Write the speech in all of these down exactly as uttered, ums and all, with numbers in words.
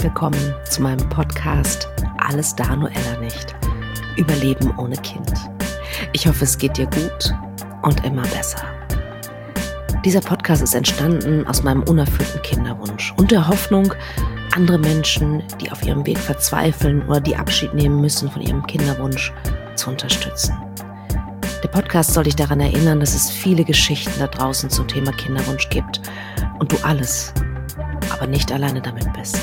herzlich willkommen zu meinem Podcast Alles da, nur Ella nicht. Überleben ohne Kind. Ich hoffe, es geht dir gut und immer besser. Dieser Podcast ist entstanden aus meinem unerfüllten Kinderwunsch und der Hoffnung, andere Menschen, die auf ihrem Weg verzweifeln oder die Abschied nehmen müssen von ihrem Kinderwunsch, zu unterstützen. Der Podcast soll dich daran erinnern, dass es viele Geschichten da draußen zum Thema Kinderwunsch gibt und du alles, aber nicht alleine damit bist.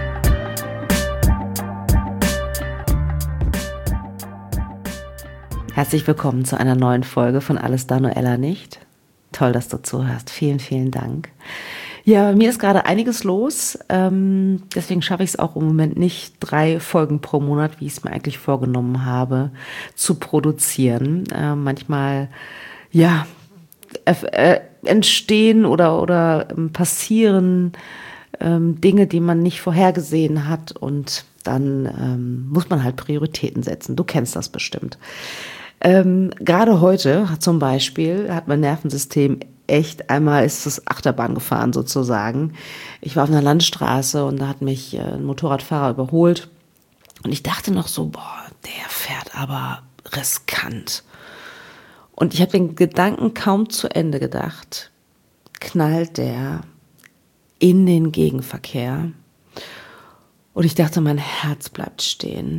Herzlich willkommen zu einer neuen Folge von Alles da, nur Ella nicht. Toll, dass du zuhörst. Vielen, vielen Dank. Ja, mir ist gerade einiges los. Ähm, deswegen schaffe ich es auch im Moment nicht, drei Folgen pro Monat, wie ich es mir eigentlich vorgenommen habe, zu produzieren. Äh, manchmal, ja, äh, entstehen oder, oder ähm, passieren ähm, Dinge, die man nicht vorhergesehen hat. Und dann ähm, muss man halt Prioritäten setzen. Du kennst das bestimmt. Ähm, gerade heute zum Beispiel hat mein Nervensystem echt einmal ist es Achterbahn gefahren sozusagen. Ich war auf einer Landstraße und da hat mich ein Motorradfahrer überholt und ich dachte noch so, boah, der fährt aber riskant. Und ich habe den Gedanken kaum zu Ende gedacht, knallt der in den Gegenverkehr und ich dachte, mein Herz bleibt stehen.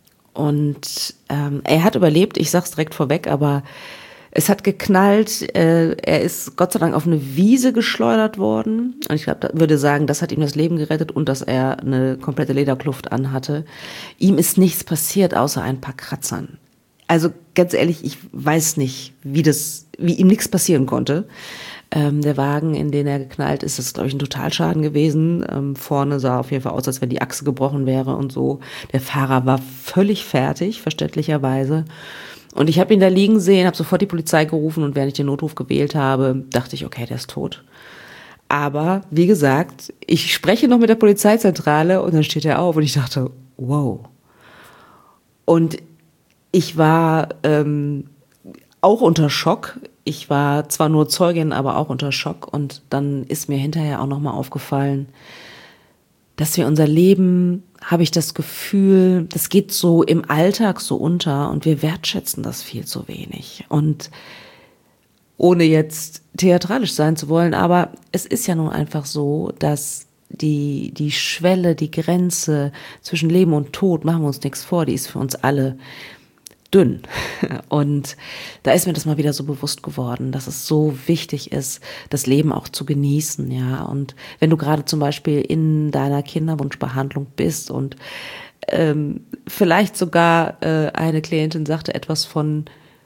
Und ähm, er hat überlebt, ich sag's direkt vorweg, aber es hat geknallt, äh, er ist Gott sei Dank auf eine Wiese geschleudert worden. Und ich glaube, würde sagen, das hat ihm das Leben gerettet und dass er eine komplette Lederkluft anhatte. Ihm ist nichts passiert, außer ein paar Kratzern. Also ganz ehrlich, ich weiß nicht, wie das, wie ihm nichts passieren konnte. Ähm, der Wagen, in den er geknallt ist, ist, glaube ich, ein Totalschaden gewesen. Ähm, vorne sah auf jeden Fall aus, als wenn die Achse gebrochen wäre und so. Der Fahrer war völlig fertig, verständlicherweise. Und ich habe ihn da liegen sehen, habe sofort die Polizei gerufen und während ich den Notruf gewählt habe, dachte ich, okay, der ist tot. Aber wie gesagt, ich spreche noch mit der Polizeizentrale und dann steht er auf und ich dachte, wow. Und ich war ähm, auch unter Schock. Ich war zwar nur Zeugin, aber auch unter Schock. Und dann ist mir hinterher auch nochmal aufgefallen, dass wir unser Leben, habe ich das Gefühl, das geht so im Alltag so unter und wir wertschätzen das viel zu wenig. Und ohne jetzt theatralisch sein zu wollen, aber es ist ja nun einfach so, dass die, die Schwelle, die Grenze zwischen Leben und Tod, machen wir uns nichts vor, die ist für uns alle dünn. Und da ist mir das mal wieder so bewusst geworden, dass es so wichtig ist, das Leben auch zu genießen, ja. Und wenn du gerade zum Beispiel in deiner Kinderwunschbehandlung bist und ähm, vielleicht sogar äh, eine Klientin sagte etwas von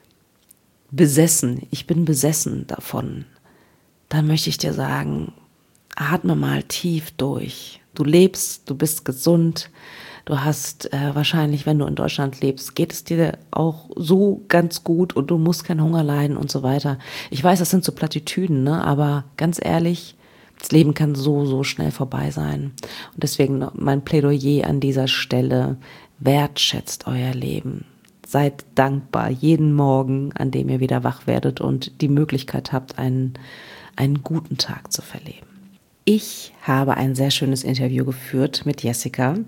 besessen, ich bin besessen davon, dann möchte ich dir sagen, atme mal tief durch. Du lebst, du bist gesund. Du hast äh, wahrscheinlich, wenn du in Deutschland lebst, geht es dir auch so ganz gut und du musst keinen Hunger leiden und so weiter. Ich weiß, das sind so Plattitüden, ne? Aber ganz ehrlich, das Leben kann so, so schnell vorbei sein. Und deswegen mein Plädoyer an dieser Stelle, wertschätzt euer Leben. Seid dankbar jeden Morgen, an dem ihr wieder wach werdet und die Möglichkeit habt, einen, einen guten Tag zu verleben. Ich habe ein sehr schönes Interview geführt mit Jessica.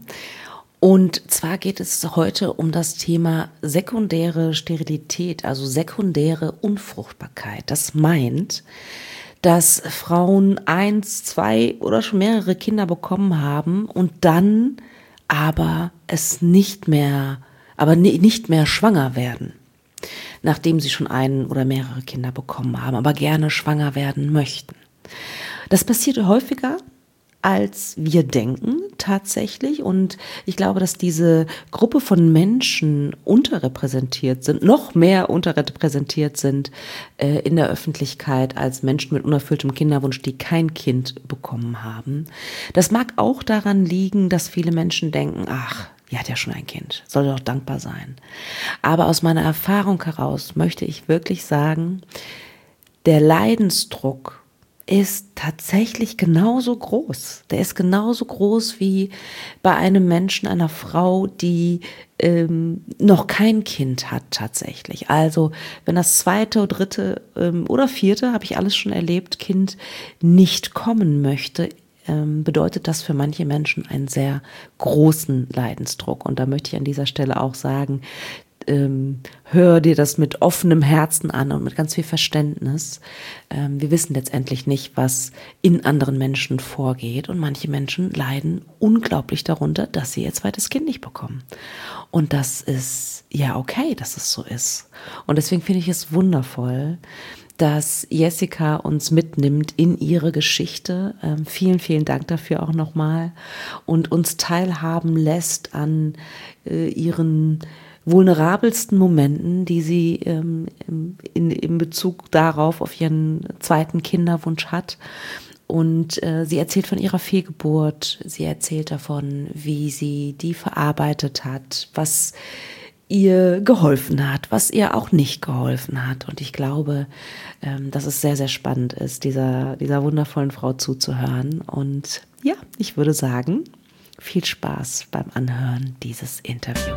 Und zwar geht es heute um das Thema sekundäre Sterilität, also sekundäre Unfruchtbarkeit. Das meint, dass Frauen eins, zwei oder schon mehrere Kinder bekommen haben und dann aber es nicht mehr, aber nicht mehr schwanger werden, nachdem sie schon ein oder mehrere Kinder bekommen haben, aber gerne schwanger werden möchten. Das passiert häufiger, als wir denken tatsächlich. Und ich glaube, dass diese Gruppe von Menschen unterrepräsentiert sind, noch mehr unterrepräsentiert sind äh, in der Öffentlichkeit als Menschen mit unerfülltem Kinderwunsch, die kein Kind bekommen haben. Das mag auch daran liegen, dass viele Menschen denken, ach, die hat ja schon ein Kind, soll doch dankbar sein. Aber aus meiner Erfahrung heraus möchte ich wirklich sagen, der Leidensdruck ist tatsächlich genauso groß. Der ist genauso groß wie bei einem Menschen, einer Frau, die ähm, noch kein Kind hat tatsächlich. Also wenn das zweite, dritte ähm, oder vierte, habe ich alles schon erlebt, Kind nicht kommen möchte, ähm, bedeutet das für manche Menschen einen sehr großen Leidensdruck. Und da möchte ich an dieser Stelle auch sagen, ähm, hör dir das mit offenem Herzen an und mit ganz viel Verständnis. Ähm, wir wissen letztendlich nicht, was in anderen Menschen vorgeht. Und manche Menschen leiden unglaublich darunter, dass sie ihr zweites Kind nicht bekommen. Und das ist ja okay, dass es so ist. Und deswegen finde ich es wundervoll, dass Jessica uns mitnimmt in ihre Geschichte. Ähm, vielen, vielen Dank dafür auch nochmal. Und uns teilhaben lässt an äh, ihren vulnerabelsten Momenten, die sie ähm, in, in Bezug darauf auf ihren zweiten Kinderwunsch hat. Und äh, sie erzählt von ihrer Fehlgeburt, sie erzählt davon, wie sie die verarbeitet hat, was ihr geholfen hat, was ihr auch nicht geholfen hat. Und ich glaube, ähm, dass es sehr, sehr spannend ist, dieser, dieser wundervollen Frau zuzuhören. Und ja, ich würde sagen, viel Spaß beim Anhören dieses Interviews.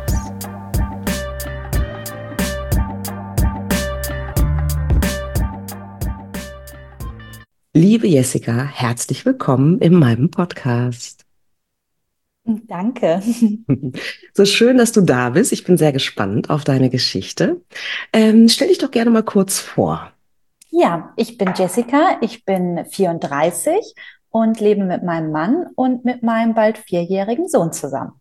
Liebe Jessica, herzlich willkommen in meinem Podcast. Danke. So schön, dass du da bist. Ich bin sehr gespannt auf deine Geschichte. Ähm, stell dich doch gerne mal kurz vor. Ja, ich bin Jessica, ich bin vierunddreißig und lebe mit meinem Mann und mit meinem bald vierjährigen Sohn zusammen.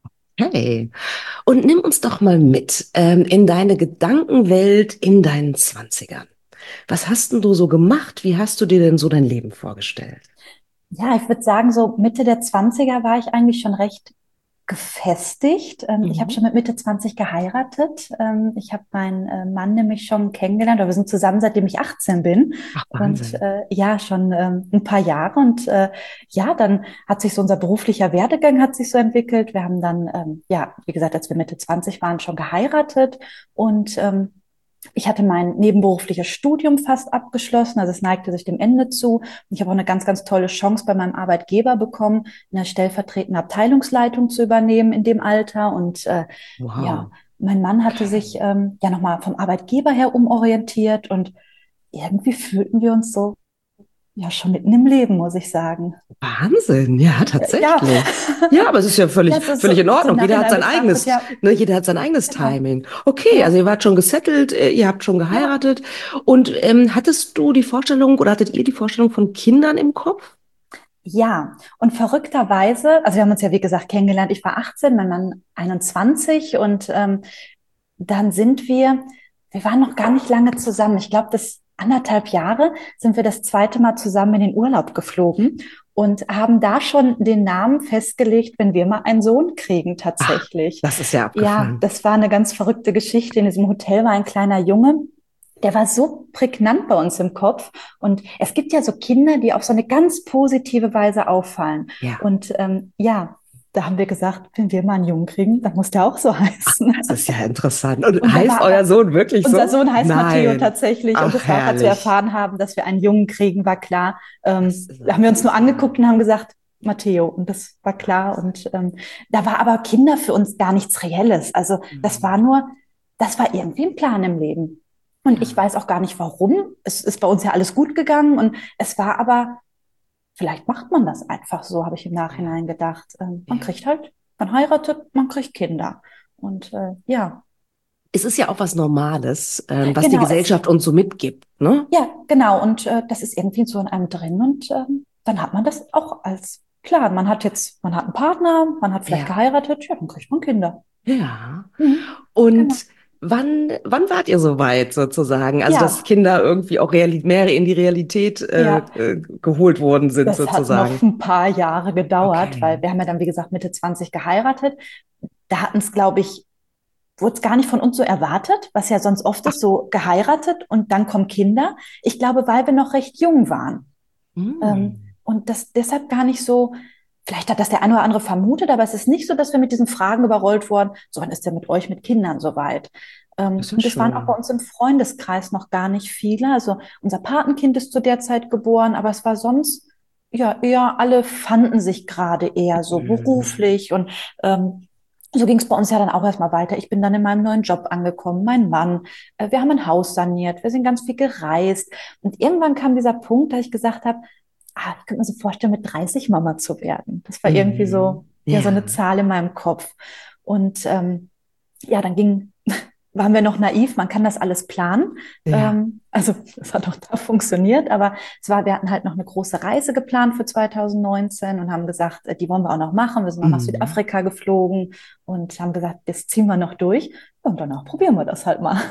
Hey, und nimm uns doch mal mit ähm, in deine Gedankenwelt in deinen Zwanzigern. Was hast denn du so gemacht? Wie hast du dir denn so dein Leben vorgestellt? Ja, ich würde sagen, so Mitte der Zwanziger war ich eigentlich schon recht gefestigt. Ähm, Ich habe Mhm. schon mit Mitte zwanzig geheiratet. Ähm, Ich habe meinen äh, Mann nämlich schon kennengelernt, oder wir sind zusammen, seitdem ich achtzehn bin. Ach, Und Wahnsinn. äh, ja, schon ähm, ein paar Jahre. Und äh, ja, dann hat sich so unser beruflicher Werdegang hat sich so entwickelt. Wir haben dann, ähm, ja, wie gesagt, als wir Mitte zwanzig waren, schon geheiratet. Und ähm, ich hatte mein nebenberufliches Studium fast abgeschlossen, also es neigte sich dem Ende zu. Und ich habe auch eine ganz, ganz tolle Chance bei meinem Arbeitgeber bekommen, eine stellvertretende Abteilungsleitung zu übernehmen in dem Alter. Und äh, ja, Wow. mein Mann hatte Okay. sich ähm, ja nochmal vom Arbeitgeber her umorientiert und irgendwie fühlten wir uns so ja schon mitten im Leben, muss ich sagen. Wahnsinn, ja, Ja, tatsächlich. Ja, aber es ist ja völlig, das ist so, völlig in so im Ordnung. Jeder hat Nachhinein sein betrachtet, eigenes, ja, ne, jeder hat sein eigenes genau. Timing. Okay, also Ja, ihr wart schon gesettelt, äh, ihr habt schon ja. geheiratet. Und ähm, hattest du die Vorstellung oder hattet ihr die Vorstellung von Kindern im Kopf? Ja, und verrückterweise, also wir haben uns ja wie gesagt kennengelernt, ich war achtzehn, mein Mann einundzwanzig und ähm, dann sind wir, wir waren noch gar nicht lange zusammen. Ich glaube, das anderthalb Jahre sind wir das zweite Mal zusammen in den Urlaub geflogen und haben da schon den Namen festgelegt, wenn wir mal einen Sohn kriegen Ach, tatsächlich. das ist ja Ja, abgefahren. das war eine ganz verrückte Geschichte. In diesem Hotel war ein kleiner Junge. Der war so prägnant bei uns im Kopf. Und es gibt ja so Kinder, die auf so eine ganz positive Weise auffallen. Ja, Und ähm, ja, da haben wir gesagt, wenn wir mal einen Jungen kriegen, dann muss der auch so heißen. das ist ja interessant. Und Und da heißt war euer auch, Sohn wirklich unser so? Sohn heißt Matteo Nein. tatsächlich. Und Ach, das war auch, als wir herrlich. erfahren haben, dass wir einen Jungen kriegen, war klar. Das Ähm, ist da haben wir uns nur abgefahren. angeguckt und haben gesagt, Matteo. Und das war klar. Und ähm, da war aber Kinder für uns gar nichts Reelles. Also das war Mhm. nur, das war irgendwie ein Plan im Leben. Und ich Ja, weiß auch gar nicht warum. Es ist bei uns ja alles gut gegangen. Und es war aber, vielleicht macht man das einfach so, habe ich im ja, Nachhinein gedacht. Ähm, man ja. kriegt halt, man heiratet, man kriegt Kinder. Und äh, ja, Es ist ja auch was Normales, ähm, was die genau, es, Gesellschaft uns so mitgibt, ne? ja, genau. Und äh, das ist irgendwie so in einem drin. Und ähm, dann hat man das auch als Plan. Man hat jetzt, man hat einen Partner, man hat vielleicht Ja, geheiratet, ja, dann kriegt man Kinder. ja. Mhm, genau. Und wann, wann wart ihr so weit sozusagen? Also, dass Ja, Kinder irgendwie auch reali mehr in die Realität äh, ja. äh, geholt worden sind Das hat noch sozusagen. ein paar Jahre gedauert, Okay. weil wir haben ja dann, wie gesagt, Mitte zwanzig geheiratet. Da hatten es, glaube ich, wurde es gar nicht von uns so erwartet, was ja sonst oft Ach, ist, so geheiratet und dann kommen Kinder. Ich glaube, weil wir noch recht jung waren. Ähm, hm, und das deshalb gar nicht so, vielleicht hat das der eine oder andere vermutet, aber es ist nicht so, dass wir mit diesen Fragen überrollt wurden, so wann ist denn mit euch mit Kindern soweit? das Ähm, ist und es waren auch bei schön. uns im Freundeskreis noch gar nicht viele. Also unser Patenkind ist zu der Zeit geboren, aber es war sonst ja eher, alle fanden sich gerade eher so Hm. beruflich und ähm, so ging es bei uns ja dann auch erstmal weiter. Ich bin dann in meinem neuen Job angekommen, mein Mann. Äh, wir haben ein Haus saniert, wir sind ganz viel gereist. Und irgendwann kam dieser Punkt, da ich gesagt habe, ah, ich könnte mir so vorstellen, mit dreißig Mama zu werden. Das war irgendwie Mhm. so, ja, so eine Ja, Zahl in meinem Kopf. Und ähm, ja, dann ging, waren wir noch naiv, man kann das alles planen. ja. Ähm, also das hat auch da funktioniert, aber es war, wir hatten halt noch eine große Reise geplant für zwanzig neunzehn und haben gesagt, äh, die wollen wir auch noch machen. Wir sind noch nach Mhm. Südafrika geflogen und haben gesagt, das ziehen wir noch durch. Und danach probieren wir das halt mal.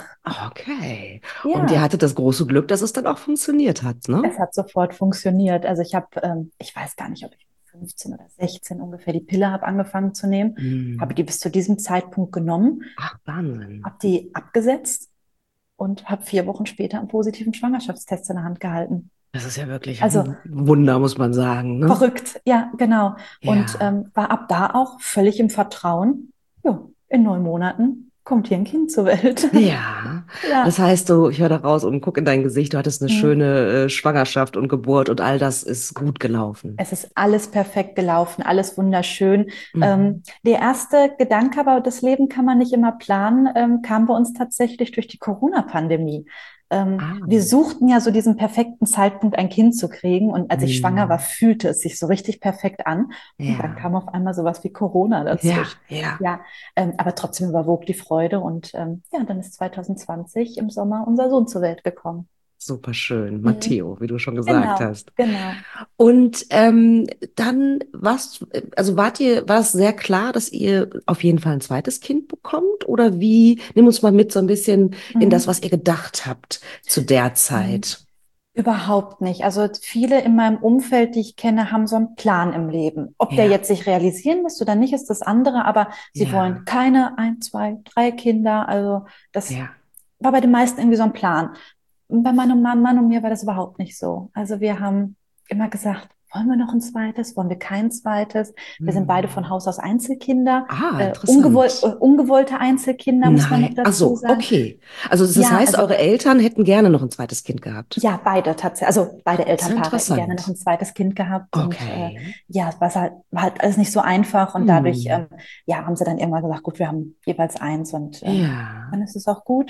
Okay. Und ihr Ja, hattet das große Glück, dass es dann auch funktioniert hat, ne? es hat sofort funktioniert. Also ich habe, ähm, ich weiß gar nicht, ob ich fünfzehn oder sechzehn ungefähr die Pille habe angefangen zu nehmen, habe Mhm. die bis zu diesem Zeitpunkt genommen, Ach, Wahnsinn. habe die abgesetzt und habe vier Wochen später einen positiven Schwangerschaftstest in der Hand gehalten. Das ist ja wirklich Also ein Wunder, muss man sagen, ne? verrückt, ja, genau. Und Ja. ähm, war ab da auch völlig im Vertrauen. Ja, in neun Monaten kommt hier ein Kind zur Welt. Ja, das Ja. heißt, du, ich höre da raus und guck in dein Gesicht, du hattest eine Mhm. schöne äh, Schwangerschaft und Geburt und all das ist gut gelaufen. Es ist alles perfekt gelaufen, alles wunderschön. Ähm, Mhm. der erste Gedanke, aber das Leben kann man nicht immer planen, ähm, kam bei uns tatsächlich durch die Corona-Pandemie. Ähm, Ah. wir suchten ja so diesen perfekten Zeitpunkt, ein Kind zu kriegen. Und als ich schwanger war, Mhm. fühlte es sich so richtig perfekt an. Und dann Ja, kam auf einmal sowas wie Corona ja, dazwischen. ja, Ja, ähm, aber trotzdem überwog die Freude. Und ähm, ja, dann ist zwanzig zwanzig im Sommer unser Sohn zur Welt gekommen. super schön. Mhm. Matteo, wie du schon gesagt Genau, hast. genau. Und ähm, dann warst, also wart ihr, war es sehr klar, dass ihr auf jeden Fall ein zweites Kind bekommt? Oder wie, nimm uns mal mit so ein bisschen in das, Mhm. was ihr gedacht habt zu der Mhm. Zeit. Überhaupt nicht. Also viele in meinem Umfeld, die ich kenne, haben so einen Plan im Leben. Ob der Ja, jetzt sich realisieren lässt oder nicht, ist das andere, aber sie wollen ja, keine ein, zwei, drei Kinder. Also das ja. war bei den meisten irgendwie so ein Plan. Und bei meinem Mann, Mann und mir war das überhaupt nicht so. Also wir haben immer gesagt, wollen wir noch ein zweites? Wollen wir kein zweites? Wir sind beide von Hm. Haus aus Einzelkinder, Ah, äh, ungewoll äh, interessant. ungewollte Einzelkinder, muss man noch Nein, ach dazu so, sagen. okay. Also das Ja, heißt, also eure Eltern hätten gerne noch ein zweites Kind gehabt. ja, beide tatsächlich. Also beide Das ist ja Elternpaare hätten gerne noch interessant. ein zweites Kind gehabt und äh, Okay. ja, es war halt, war halt alles nicht so einfach und dadurch Hm. ähm, ja, haben sie dann irgendwann gesagt, gut, wir haben jeweils eins und ähm, Ja, dann ist es auch gut.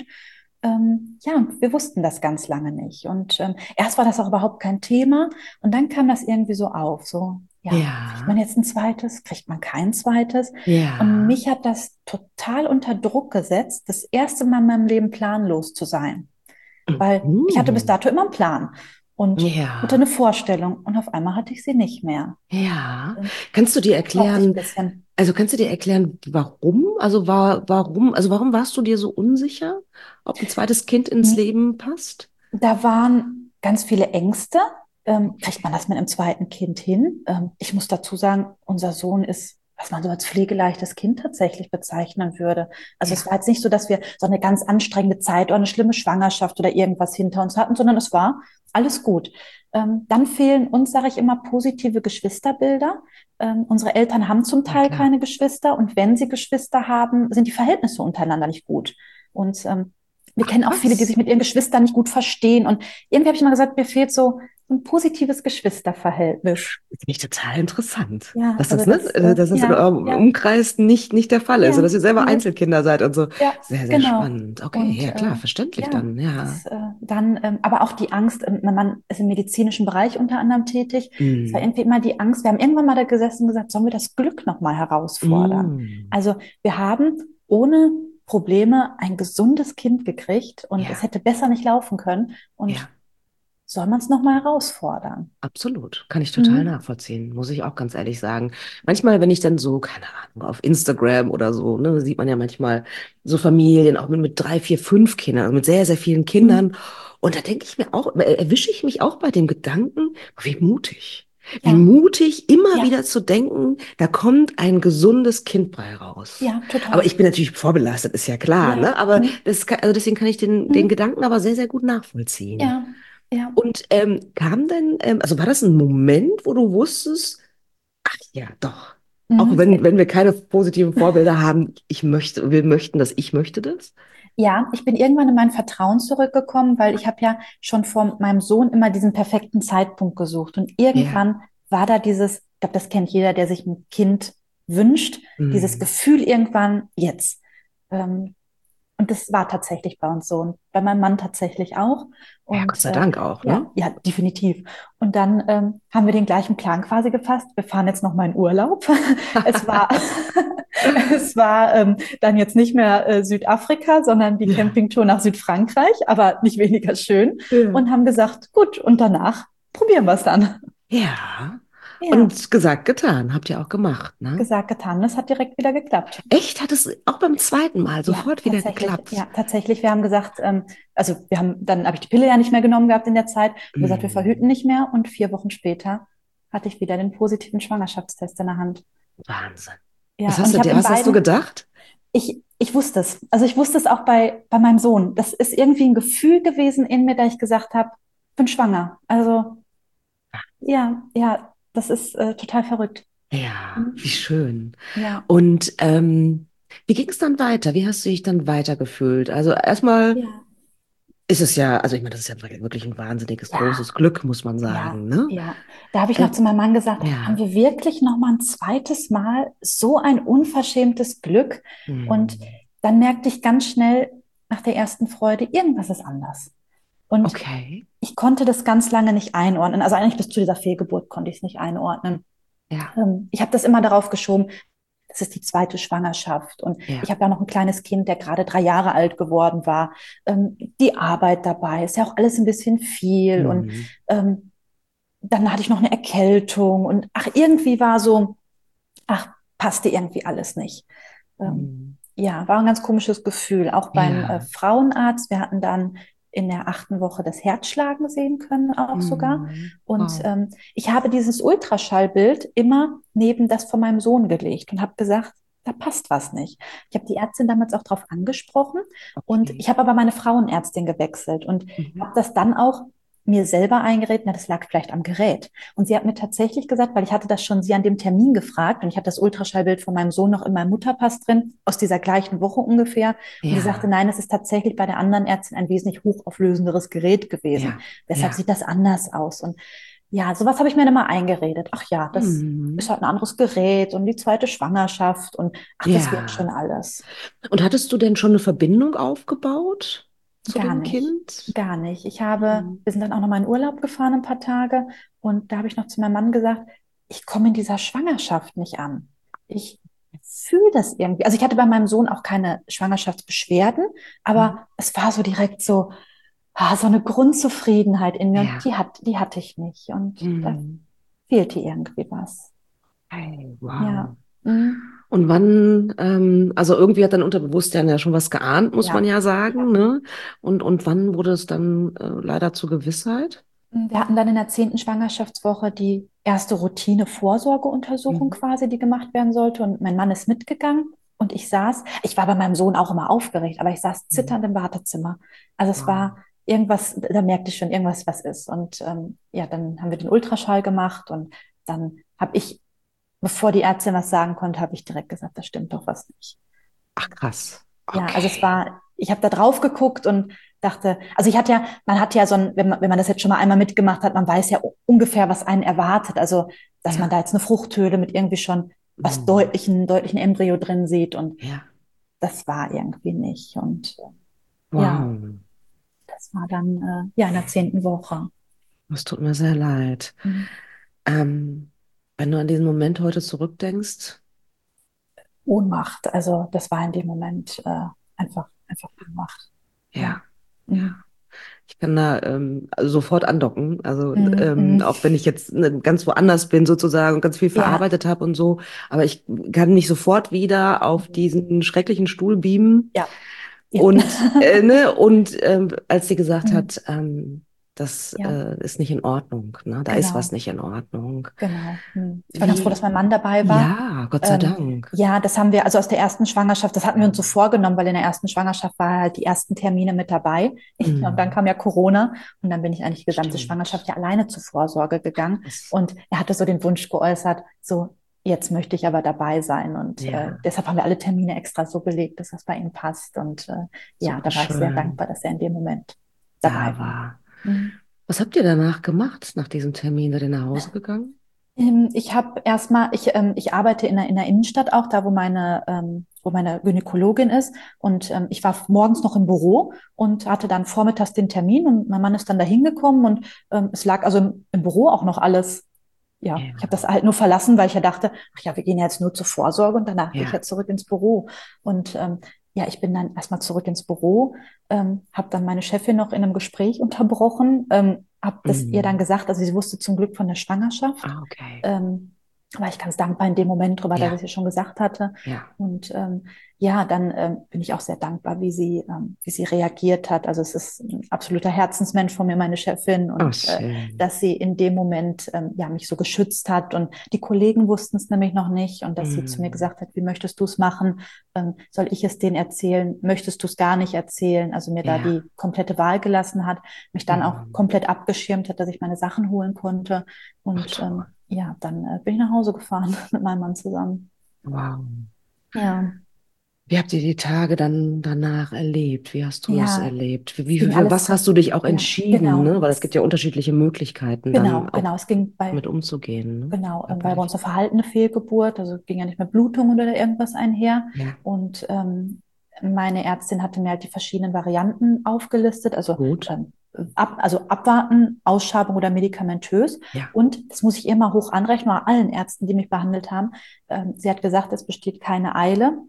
Ähm, ja, und wir wussten das ganz lange nicht und ähm, erst war das auch überhaupt kein Thema und dann kam das irgendwie so auf, so ja, kriegt man ja, jetzt ein zweites, kriegt man kein zweites und ja. mich hat das total unter Druck gesetzt, das erste Mal in meinem Leben planlos zu sein. Weil ich hatte bis Mhm. dato immer einen Plan und hatte Ja, eine Vorstellung und auf einmal hatte ich sie nicht mehr. ja. Und Kannst du dir das brauchte ich ein erklären, bisschen. also kannst du dir erklären, warum? Also war, warum, also warum warst du dir so unsicher, ob ein zweites Kind ins Leben passt? Da waren ganz viele Ängste. Ähm, kriegt man Okay. das mit einem zweiten Kind hin? Ähm, ich muss dazu sagen, unser Sohn ist, was man so als pflegeleichtes Kind tatsächlich bezeichnen würde. Also es Ja, war jetzt nicht so, dass wir so eine ganz anstrengende Zeit oder eine schlimme Schwangerschaft oder irgendwas hinter uns hatten, sondern es war alles gut. Ähm, dann fehlen uns, sage ich immer, positive Geschwisterbilder. Ähm, unsere Eltern haben zum na Teil klar. keine Geschwister und wenn sie Geschwister haben, sind die Verhältnisse untereinander nicht gut. Und ähm, wir Ach kennen auch viele, die sich was? mit ihren Geschwistern nicht gut verstehen. Und irgendwie habe ich mal gesagt, mir fehlt so ein positives Geschwisterverhältnis. Finde ich total interessant. Ja, Dass also das, ne, das, äh, äh, dass das in ja, eurem ja, Umkreis nicht, nicht der Fall ist, und ja, dass ihr selber nee, Einzelkinder seid und so. ja, Sehr, sehr genau. spannend. Okay, Und ja äh, klar, verständlich ja, dann, ja. das, äh, dann, ähm, aber auch die Angst, ähm, mein Mann ist im medizinischen Bereich unter anderem tätig. Es war Mm. irgendwie immer die Angst. Wir haben irgendwann mal da gesessen und gesagt, sollen wir das Glück nochmal herausfordern? Mm. Also wir haben ohne Probleme ein gesundes Kind gekriegt und es Ja, hätte besser nicht laufen können. Und ja. soll man es nochmal herausfordern? Absolut, kann ich total Mhm. nachvollziehen, muss ich auch ganz ehrlich sagen. Manchmal, wenn ich dann so, keine Ahnung, auf Instagram oder so, ne, sieht man ja manchmal so Familien auch mit, mit drei, vier, fünf Kindern, also mit sehr, sehr vielen Mhm. Kindern. Und da denke ich mir auch, äh, erwische ich mich auch bei dem Gedanken, wie mutig. Wie Ja, mutig, immer ja, wieder zu denken, da kommt ein gesundes Kind bei raus. ja, Aber total. ich bin natürlich vorbelastet, ist ja klar, Ja, ne? Aber mhm. das kann, also deswegen kann ich den, den Mhm. Gedanken aber sehr, sehr gut nachvollziehen. Ja, ja. Und ähm, kam denn, ähm, also war das ein Moment, wo du wusstest, ach ja, doch, auch Mhm. wenn, wenn wir keine positiven Vorbilder haben, ich möchte, wir möchten das, ich möchte das? Ja, ich bin irgendwann in mein Vertrauen zurückgekommen, weil ich habe ja schon vor meinem Sohn immer diesen perfekten Zeitpunkt gesucht. Und Ja. irgendwann war da dieses, ich glaube, das kennt jeder, der sich ein Kind wünscht, dieses Hm. Gefühl irgendwann jetzt. Ähm, und das war tatsächlich bei uns so und bei meinem Mann tatsächlich auch. Ja, Gott Und sei äh, Dank auch, ja, ne? ja, definitiv. Und dann ähm, haben wir den gleichen Plan quasi gefasst. Wir fahren jetzt noch mal in Urlaub. Es war, es war ähm, dann jetzt nicht mehr äh, Südafrika, sondern die Ja. Campingtour nach Südfrankreich, aber nicht weniger schön. Ja. Und haben gesagt, gut, und danach probieren wir es dann. Ja. Ja, Und gesagt, getan. Habt ihr auch gemacht, ne? gesagt, getan. Das hat direkt wieder geklappt. Echt? Hat es auch beim zweiten Mal Ja, sofort wieder tatsächlich. geklappt? Ja, tatsächlich. Wir haben gesagt, ähm, also wir haben, dann habe ich die Pille ja nicht mehr genommen gehabt in der Zeit. Wir haben gesagt, wir verhüten Mm, nicht mehr. Und vier Wochen später hatte ich wieder den positiven Schwangerschaftstest in der Hand. Wahnsinn. Was Ja, und hast ich du habe dir, in was hast du beiden, gedacht? ich, ich wusste es. Also ich wusste es auch bei, bei meinem Sohn. Das ist irgendwie ein Gefühl gewesen in mir, da ich gesagt habe, ich bin schwanger. Also ja, ja, das ist äh, total verrückt. Ja, wie Mhm. schön. Ja, Und ähm, wie ging es dann weiter? Wie hast du dich dann weitergefühlt? Also erstmal ja, ist es ja, also ich meine, das ist ja wirklich ein wahnsinniges ja. großes Glück, muss man Ja, sagen, ne? ja. Da habe ich Äh, noch zu meinem Mann gesagt, haben ja. wir wirklich noch mal ein zweites Mal so ein unverschämtes Glück? Und Hm. dann merkte ich ganz schnell nach der ersten Freude, irgendwas ist anders. Und Okay. ich konnte das ganz lange nicht einordnen. Also eigentlich bis zu dieser Fehlgeburt konnte ich es nicht einordnen. Ja, Ähm, ich habe das immer darauf geschoben, das ist die zweite Schwangerschaft. Und ich ja. habe ja noch ein kleines Kind, der gerade drei Jahre alt geworden war. Ähm, die Arbeit dabei ist ja auch alles ein bisschen viel. Und Hm. ähm, dann hatte ich noch eine Erkältung und ach, irgendwie war so, ach, passte irgendwie alles nicht. Ähm, Hm. ja, war ein ganz komisches Gefühl. Auch beim äh, Ja. Frauenarzt, wir hatten dann in der achten Woche das Herzschlagen sehen können, auch sogar. Hm. Und Wow. ähm, ich habe dieses Ultraschallbild immer neben das von meinem Sohn gelegt und habe gesagt, da passt was nicht. Ich habe die Ärztin damals auch darauf angesprochen und Okay. ich habe aber meine Frauenärztin gewechselt und Mhm. habe das dann auch mir selber eingeredet, na, das lag vielleicht am Gerät. Und sie hat mir tatsächlich gesagt, weil ich hatte das schon sie an dem Termin gefragt und ich hatte das Ultraschallbild von meinem Sohn noch in meinem Mutterpass drin, aus dieser gleichen Woche ungefähr. Und sie sagte, Ja, nein, es ist tatsächlich bei der anderen Ärztin ein wesentlich hochauflösenderes Gerät gewesen. ja, Deshalb ja. sieht das anders aus. Und ja, sowas habe ich mir dann mal eingeredet. Ach ja, das ist Mhm. halt ein anderes Gerät und die zweite Schwangerschaft und ach, das wird schon Ja. alles. Und hattest du denn schon eine Verbindung aufgebaut zu Gar dem nicht, Kind? gar nicht. Ich habe, Mhm. wir sind dann auch noch mal in Urlaub gefahren ein paar Tage und da habe ich noch zu meinem Mann gesagt, ich komme in dieser Schwangerschaft nicht an. Ich fühle das irgendwie. Also ich hatte bei meinem Sohn auch keine Schwangerschaftsbeschwerden, Mhm. aber es war so direkt so, ah, so eine Grundzufriedenheit in mir und Ja. die hat, die hatte ich nicht und da Mhm. fehlte irgendwie was. Hey, Ja, wow. mm, Und wann, ähm, also irgendwie hat dein Unterbewusstsein ja schon was geahnt, muss man ja, ja sagen, ja. ne? Und, und wann wurde es dann äh, leider zur Gewissheit? Wir hatten dann in der zehnten Schwangerschaftswoche die erste Routine-Vorsorgeuntersuchung Mhm. quasi, die gemacht werden sollte. Und mein Mann ist mitgegangen und ich saß, ich war bei meinem Sohn auch immer aufgeregt, aber ich saß Mhm. zitternd im Wartezimmer. Also es Wow. war irgendwas, da merkte ich schon irgendwas, was ist. Und ähm, ja, dann haben wir den Ultraschall gemacht und dann habe ich, bevor die Ärztin was sagen konnte, habe ich direkt gesagt, da stimmt doch was nicht. Ach krass. Ja, also es Okay. war, ich habe da drauf geguckt und dachte, also ich hatte ja, man hat ja so ein, wenn man, wenn man das jetzt schon mal einmal mitgemacht hat, man weiß ja ungefähr, was einen erwartet. Also, dass man Ja. da jetzt eine Fruchthöhle mit irgendwie schon was Mhm. deutlichen, deutlichen Embryo drin sieht und Ja. das war irgendwie nicht. Und äh, ja, Wow. das war dann äh, ja in der zehnten Woche. Es tut mir sehr leid. Mhm. Ähm, wenn du an diesen Moment heute zurückdenkst, Ohnmacht. Also das war in dem Moment äh, einfach, einfach Ohnmacht. Ja. ja. Mhm. Ich kann da ähm, also sofort andocken. Also Mhm. ähm, Mhm. auch wenn ich jetzt ne, ganz woanders bin sozusagen und ganz viel Ja. verarbeitet habe und so. Aber ich kann mich sofort wieder auf Mhm. diesen schrecklichen Stuhl beamen. Ja. Ja. Und, äh, ne, und ähm, als sie gesagt Mhm. hat, ähm, das Ja. äh, ist nicht in Ordnung, ne? Da ist was Genau. nicht in Ordnung. Genau. Hm. Ich war ganz froh, dass mein Wie, Mann dabei war. ja, Gott sei Ähm, Dank. ja, das haben wir, also aus der ersten Schwangerschaft, das hatten wir uns so vorgenommen, weil in der ersten Schwangerschaft war er halt die ersten Termine mit dabei. Ja, und dann Mhm. kam ja Corona und dann bin ich eigentlich die gesamte Schwangerschaft Stimmt. ja alleine zur Vorsorge gegangen. Das, Und er hatte so den Wunsch geäußert, so, jetzt möchte ich aber dabei sein. Und äh, ja, deshalb haben wir alle Termine extra so belegt, dass das bei ihm passt. Und äh, ja, super da war ich sehr schön. dankbar, dass er in dem Moment dabei Da war. war. Mhm. Was habt ihr danach gemacht, nach diesem Termin? Seid ihr nach Hause gegangen? Ähm, Ich habe erstmal, ich, ähm, ich arbeite in der, in der Innenstadt auch, da wo meine ähm, wo meine Gynäkologin ist. Und ähm, ich war morgens noch im Büro und hatte dann vormittags den Termin und mein Mann ist dann da hingekommen und ähm, es lag also im, im Büro auch noch alles. Ja, ich habe Ja. das halt nur verlassen, weil ich ja dachte, ach ja, wir gehen ja jetzt nur zur Vorsorge und danach gehe ich Ja. ja zurück ins Büro. Und ähm, ja, ich bin dann erstmal zurück ins Büro, ähm, habe dann meine Chefin noch in einem Gespräch unterbrochen, ähm, habe das ihr dann Mhm. gesagt, also sie wusste zum Glück von der Schwangerschaft. Ah, okay. Ähm, war ich ganz dankbar in dem Moment drüber, dass ich Ja. es schon gesagt hatte. Ja. Und ähm, ja, dann ähm, bin ich auch sehr dankbar, wie sie, ähm, wie sie reagiert hat. Also es ist ein absoluter Herzensmensch von mir, meine Chefin, Oh, und äh, schön. dass sie in dem Moment ähm, ja mich so geschützt hat. Und die Kollegen wussten es nämlich noch nicht und dass sie zu mir Mhm. gesagt hat, wie möchtest du es machen? Ähm, soll ich es denen erzählen? Möchtest du es gar nicht erzählen? Also mir da Ja. die komplette Wahl gelassen hat, mich dann auch Mhm. komplett abgeschirmt hat, dass ich meine Sachen holen konnte. Ach, Und toll. ähm, ja, dann äh, bin ich nach Hause gefahren mit meinem Mann zusammen. Wow. Ja, Wie habt ihr die Tage dann danach erlebt? Wie hast du das ja, erlebt? Wie, es wie, ging für alles was recht, hast du dich auch ja, entschieden, genau, ne? Weil es gibt es, ja unterschiedliche Möglichkeiten, dann genau, auch genau. Es ging bei, mit umzugehen, ne? genau, ähm, weil bei Körperlich. uns eine verhaltene Fehlgeburt, also ging ja nicht mehr Blutung oder irgendwas einher. Ja, Und ähm, meine Ärztin hatte mir halt die verschiedenen Varianten aufgelistet, also gut. ähm, ab, also abwarten, Ausschabung oder medikamentös. Ja, Und das muss ich immer hoch anrechnen, bei allen Ärzten, die mich behandelt haben. Ähm, sie hat gesagt, es besteht keine Eile.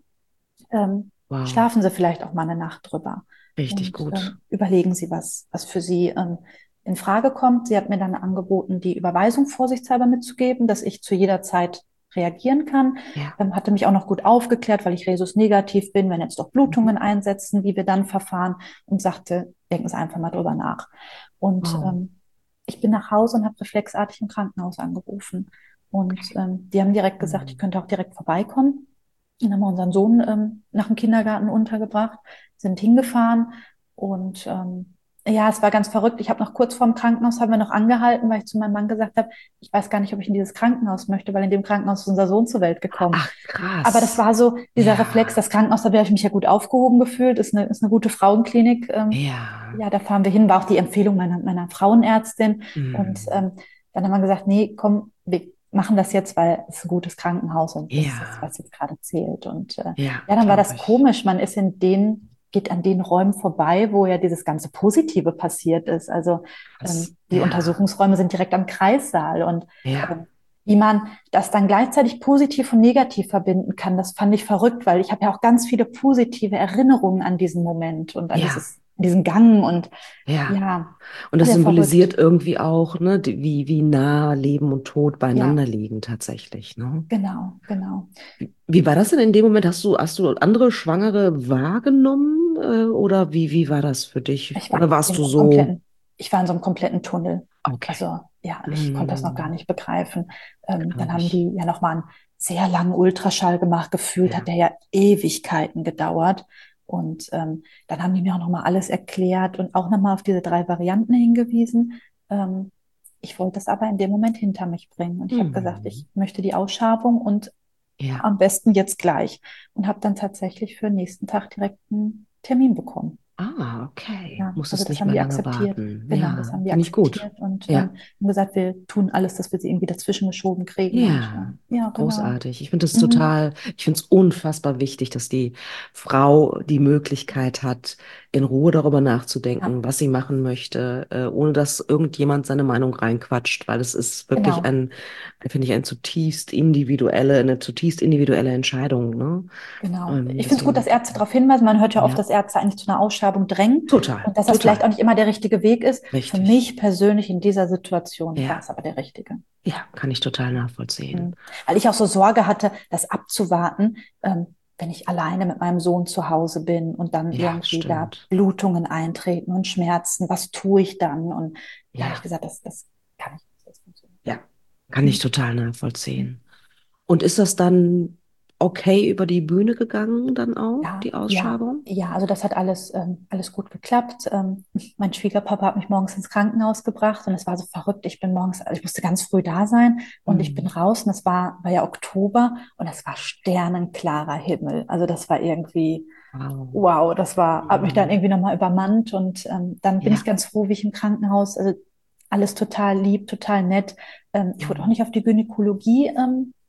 ähm, wow. Schlafen Sie vielleicht auch mal eine Nacht drüber Richtig und gut. ähm, überlegen Sie, was, was für Sie ähm, in Frage kommt. Sie hat mir dann angeboten, die Überweisung vorsichtshalber mitzugeben, dass ich zu jeder Zeit reagieren kann. Ja. Ähm, hatte mich auch noch gut aufgeklärt, weil ich Rhesus negativ bin, wenn jetzt doch Blutungen Mhm. einsetzen, wie wir dann verfahren, und sagte, denken Sie einfach mal drüber nach. Und Wow. ähm, ich bin nach Hause und habe reflexartig im Krankenhaus angerufen. Und Okay. ähm, die haben direkt gesagt, ich Mhm. könnte auch direkt vorbeikommen. Dann haben wir unseren Sohn ähm, nach dem Kindergarten untergebracht, sind hingefahren und ähm, ja, es war ganz verrückt. Ich habe noch kurz vorm Krankenhaus, haben wir noch angehalten, weil ich zu meinem Mann gesagt habe, ich weiß gar nicht, ob ich in dieses Krankenhaus möchte, weil in dem Krankenhaus ist unser Sohn zur Welt gekommen. Ach, Aber das krass. war so dieser Reflex, Ja. das Krankenhaus, da habe ich mich ja gut aufgehoben gefühlt, ist eine, ist eine gute Frauenklinik. Ähm, Ja. ja, da fahren wir hin, war auch die Empfehlung meiner, meiner Frauenärztin. Und Mhm. ähm, dann haben wir gesagt, nee, komm, wir machen das jetzt, weil es ein gutes Krankenhaus und das ist, Ja. was jetzt gerade zählt. Und äh, Ja, ja, dann war glaube das ich. komisch. Man ist in den, geht an den Räumen vorbei, wo ja dieses ganze Positive passiert ist. Also Krass. ähm, die Ja. Untersuchungsräume sind direkt am Kreissaal und Ja. ähm, wie man das dann gleichzeitig positiv und negativ verbinden kann, das fand ich verrückt, weil ich habe ja auch ganz viele positive Erinnerungen an diesen Moment und an Ja. dieses, diesen Gang und Ja. ja, Und das sehr symbolisiert verrückt. irgendwie auch, ne, die- wie, wie nah Leben und Tod Ja, beieinander liegen tatsächlich, ne? genau, genau. Wie war das denn in dem Moment? Hast du, hast du andere Schwangere wahrgenommen, äh, oder wie, wie war das für dich? Ich Oder war warst in du so einem so, kompletten, ich war in so einem kompletten Tunnel. okay. Also ja, ich konnte das noch gar Hm, nicht begreifen. Ähm, dann glaube haben ich. die ja noch mal einen sehr langen Ultraschall gemacht. Gefühlt hat Ja. der ja Ewigkeiten gedauert. Und ähm, dann haben die mir auch noch mal alles erklärt und auch noch mal auf diese drei Varianten hingewiesen. Ähm, ich wollte das aber in dem Moment hinter mich bringen. Und ich habe gesagt, Hm, ich möchte die Ausschabung und ja. am besten jetzt gleich. Und habe dann tatsächlich für den nächsten Tag direkt einen Termin bekommen. Ah, okay. Ja, also Musstest das nicht haben mehr die lange akzeptiert. warten. Genau, das Ja, haben die finde ich gut. akzeptiert und Ja. ähm, haben gesagt, wir tun alles, dass wir sie irgendwie dazwischen geschoben kriegen. Und Ja, ähm, ja, genau. großartig. Ich finde das Mhm. total, ich finde es unfassbar wichtig, dass die Frau die Möglichkeit hat, in Ruhe darüber Ja, nachzudenken, was sie machen möchte, äh, ohne dass irgendjemand seine Meinung reinquatscht, weil es ist wirklich genau. ein, finde ich, ein zutiefst individuelle, eine zutiefst individuelle Entscheidung, ne? Genau. Ähm, Ich finde es gut, deswegen, dass Ärzte darauf hinweisen. Man hört ja oft, ja, dass Ärzte eigentlich zu einer Ausschabung drängen total, und dass das vielleicht total, auch nicht immer der richtige Weg ist. Für richtig. mich persönlich in dieser Situation war Ja, es aber der richtige. ja, kann ich total nachvollziehen. Mhm. Weil ich auch so Sorge hatte, das abzuwarten, ähm, wenn ich alleine mit meinem Sohn zu Hause bin und dann Ja, irgendwie da stimmt. Blutungen eintreten und Schmerzen, was tue ich dann? Und da habe ich Ja, gesagt, das, das kann ich nicht. Das funktioniert ja, nicht. kann ich Mhm. total nachvollziehen. Und ist das dann okay über die Bühne gegangen, dann auch, Ja, die ja, Ausschreibung? ja, also das hat alles, ähm, alles gut geklappt. Ähm, mein Schwiegerpapa hat mich morgens ins Krankenhaus gebracht und es war so verrückt. Ich bin morgens, also ich musste ganz früh da sein und ich bin Hm. raus und es war, war ja Oktober und es war sternenklarer Himmel. Also das war irgendwie, Wow. wow, das war, hat mich dann Hm. irgendwie nochmal übermannt und ähm, dann bin ich Ja. ganz froh, wie ich im Krankenhaus, also alles total lieb, total nett. Ähm, ich wurde auch Hm. nicht auf die Gynäkologie ähm,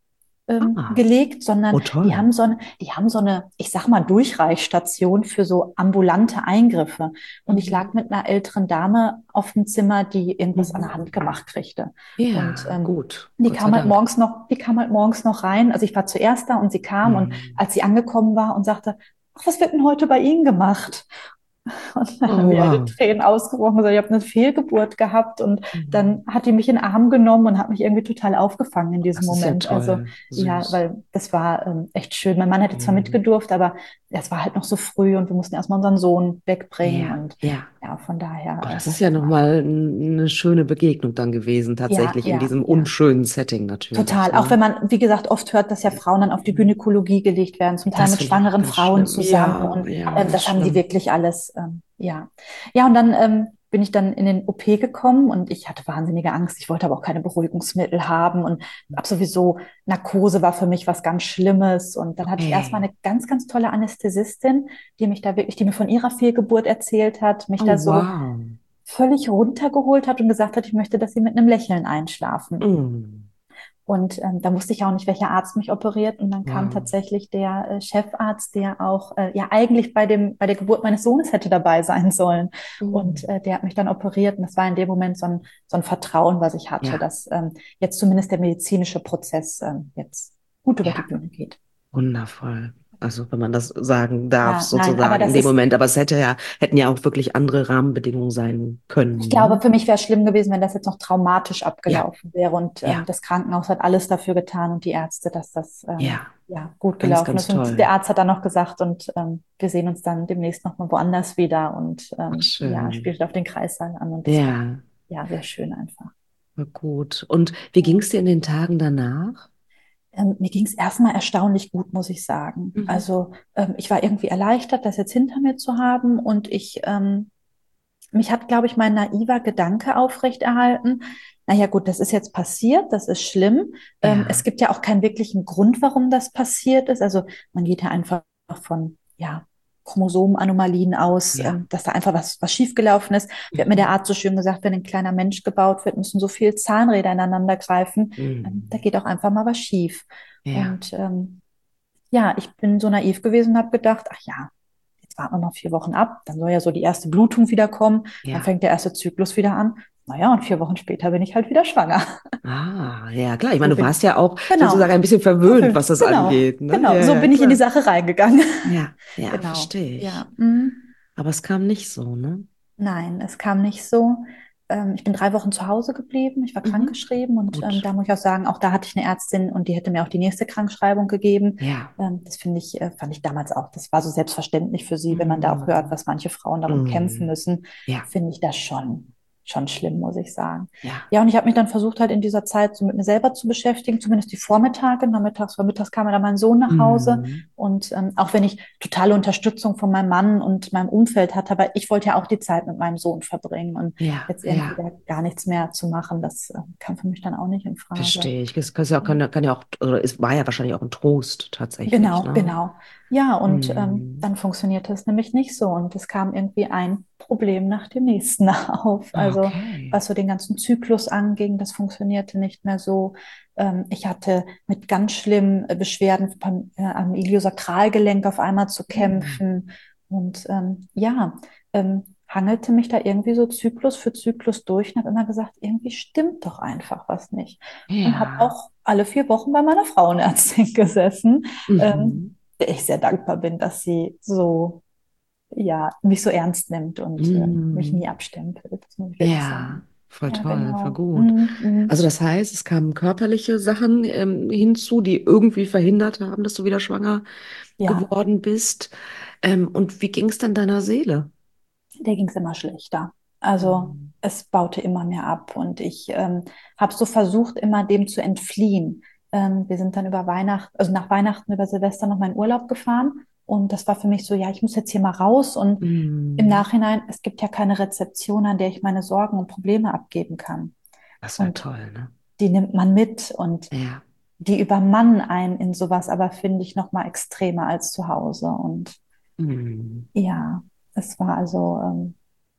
ähm, Ah, gelegt, sondern oh die toll. haben so eine, die haben so eine, ich sag mal, Durchreichstation für so ambulante Eingriffe. Und ich lag Mhm. mit einer älteren Dame auf dem Zimmer, die irgendwas an der Mhm. Hand gemacht kriegte. Und Ja, ähm, gut. die Gott sei kam halt Dank. morgens noch, die kam halt morgens noch rein. Also ich war zuerst da und sie kam und Mhm. als sie angekommen war und sagte, ach, was wird denn heute bei Ihnen gemacht? Und dann Oh habe ich halt in wow. Tränen ausgebrochen, gesagt, ich habe eine Fehlgeburt gehabt und Mhm. dann hat die mich in den Arm genommen und hat mich irgendwie total aufgefangen in diesem Das ist ja Moment. Also toll. ja, Süß. weil das war ähm, echt schön. Mein Mann hätte zwar Mhm. mitgedurft, aber es war halt noch so früh und wir mussten erstmal unseren Sohn wegbringen Ja, und ja. ja, von daher, Oh, äh, das ist das ja war, nochmal eine schöne Begegnung dann gewesen, ja, tatsächlich in ja, diesem ja. unschönen Setting natürlich, Total. Auch wenn ne? man, wie gesagt, oft hört, dass ja Frauen dann auf die Gynäkologie gelegt werden, zum Teil Das mit finde ich auch schwangeren ganz Frauen schlimm. zusammen. Ja, Und ja, ähm, ganz das haben sie schlimm. wirklich alles, ähm, ja. Ja, und dann ähm, bin ich dann in den O P gekommen und ich hatte wahnsinnige Angst. Ich wollte aber auch keine Beruhigungsmittel haben und ab sowieso Narkose war für mich was ganz Schlimmes. Und dann hatte ich erstmal Okay. eine ganz, ganz tolle Anästhesistin, die mich da wirklich, die mir von ihrer Fehlgeburt erzählt hat, mich Oh, da so wow. völlig runtergeholt hat und gesagt hat, ich möchte, dass sie mit einem Lächeln einschlafen. Mm, Und ähm, da wusste ich auch nicht, welcher Arzt mich operiert. Und dann kam wow. tatsächlich der äh, Chefarzt, der auch äh, ja eigentlich bei dem, bei der Geburt meines Sohnes hätte dabei sein sollen. Und Mm, äh, der hat mich dann operiert. Und das war in dem Moment so ein, so ein Vertrauen, was ich hatte, ja, dass ähm, jetzt zumindest der medizinische Prozess ähm, jetzt gut über die ja, Bühne geht. wundervoll. Also, wenn man das sagen darf, Ja, nein, aber sozusagen in das dem ist, Moment. Aber es hätte ja, hätten ja auch wirklich andere Rahmenbedingungen sein ich können, glaube, ne? für mich wäre es schlimm gewesen, wenn das jetzt noch traumatisch Ja, abgelaufen wäre. Und ähm, ja, das Krankenhaus hat alles dafür getan und die Ärzte, dass das ähm, ja. ja, gut Ganz, gelaufen ganz ist. Und der toll. Arzt hat dann noch gesagt, und ähm, wir sehen uns dann demnächst noch mal woanders wieder. Und Ach, ähm, ja, schön. spielt auf den Kreissaal an. Und das war Ja, ja sehr schön einfach. war gut. Und wie ging es dir in den Tagen danach? Ähm, mir ging es erstmal erstaunlich gut, muss ich sagen. Mhm. Also ähm, ich war irgendwie erleichtert, das jetzt hinter mir zu haben. Und ich ähm, mich hat, glaube ich, mein naiver Gedanke aufrechterhalten. Naja, gut, das ist jetzt passiert, das ist schlimm. Ähm, es Ja, gibt ja auch keinen wirklichen Grund, warum das passiert ist. Also man geht ja einfach von, ja, Chromosomenanomalien aus, ja. ähm, dass da einfach was, was schiefgelaufen ist. Wie hat mir der Mhm. Arzt so schön gesagt, wenn ein kleiner Mensch gebaut wird, müssen so viele Zahnräder ineinander greifen. Ähm, da Mhm. geht auch einfach mal was schief. Ja, Und ähm, ja, ich bin so naiv gewesen und habe gedacht, ach ja, jetzt warten wir noch vier Wochen ab, dann soll ja so die erste Blutung wieder kommen, dann ja. fängt der erste Zyklus wieder an. Naja, und vier Wochen später bin ich halt wieder schwanger. Ah, ja, klar. Ich So meine, du bin, warst ja auch genau, sozusagen ein bisschen verwöhnt, was verwöhnt, das genau, angeht, ne? genau, Ja, so ja, bin ich in die klar. Sache reingegangen. Ja, ja, Genau, verstehe ich. ja. Mm. Aber es kam nicht so, ne? Nein, es kam nicht so. Ähm, ich bin drei Wochen zu Hause geblieben. Ich war Mhm. krankgeschrieben und ähm, Gut. da muss ich auch sagen, auch da hatte ich eine Ärztin und die hätte mir auch die nächste Krankschreibung gegeben. Ja. Ähm, das finde ich, äh, fand ich damals auch. Das war so selbstverständlich für sie, wenn man da auch hört, Mhm. was manche Frauen darum kämpfen Mhm. müssen, Ja, finde ich das schon, schon schlimm, muss ich sagen. ja. Ja, und ich habe mich dann versucht, halt in dieser Zeit so mit mir selber zu beschäftigen, zumindest die Vormittage. Nachmittags, weil mittags kam ja dann mein Sohn nach Hause. Mhm. Und ähm, auch wenn ich totale Unterstützung von meinem Mann und meinem Umfeld hatte, aber ich wollte ja auch die Zeit mit meinem Sohn verbringen und Ja, jetzt irgendwie ja. da gar nichts mehr zu machen, das äh, kam für mich dann auch nicht in Frage. Verstehe ich. Das kann ja, kann, ja- kann ja auch, oder es war ja wahrscheinlich auch ein Trost tatsächlich, Genau, ne? genau. Ja, und ähm, Mhm. dann funktionierte es nämlich nicht so und es kam irgendwie ein Problem nach dem nächsten auf. Also Okay. was so den ganzen Zyklus anging, das funktionierte nicht mehr so. Ähm, ich hatte mit ganz schlimmen äh, Beschwerden beim, äh, am Iliosakralgelenk auf einmal zu Mhm. kämpfen und ähm, ja, ähm, hangelte mich da irgendwie so Zyklus für Zyklus durch und habe immer gesagt, irgendwie stimmt doch einfach was nicht. Und habe Ja. auch alle vier Wochen bei meiner Frauenärztin gesessen, ähm, Mhm. der ich sehr dankbar bin, dass sie so, ja, mich so ernst nimmt und äh, mich nie Mhm. abstempelt. Das muss ich wirklich Ja, sagen. voll Ja, toll, voll genau. gut. Mm, Also mm. das heißt, es kamen körperliche Sachen ähm, hinzu, die irgendwie verhindert haben, dass du wieder schwanger Ja, geworden bist. Ähm, und wie ging es dann deiner Seele? der ging es immer schlechter. Also Mhm. es baute immer mehr ab und ich ähm, habe so versucht, immer dem zu entfliehen. Ähm, wir sind dann über Weihnachten, also nach Weihnachten über Silvester noch mal in Urlaub gefahren und das war für mich so, ja, ich muss jetzt hier mal raus und im Mhm. Nachhinein, es gibt ja keine Rezeption, an der ich meine Sorgen und Probleme abgeben kann. Das wäre Und toll, ne? die nimmt man mit und Ja. die übermannen einen in sowas, aber finde ich noch mal extremer als zu Hause. Und Mhm. ja, es war also ähm,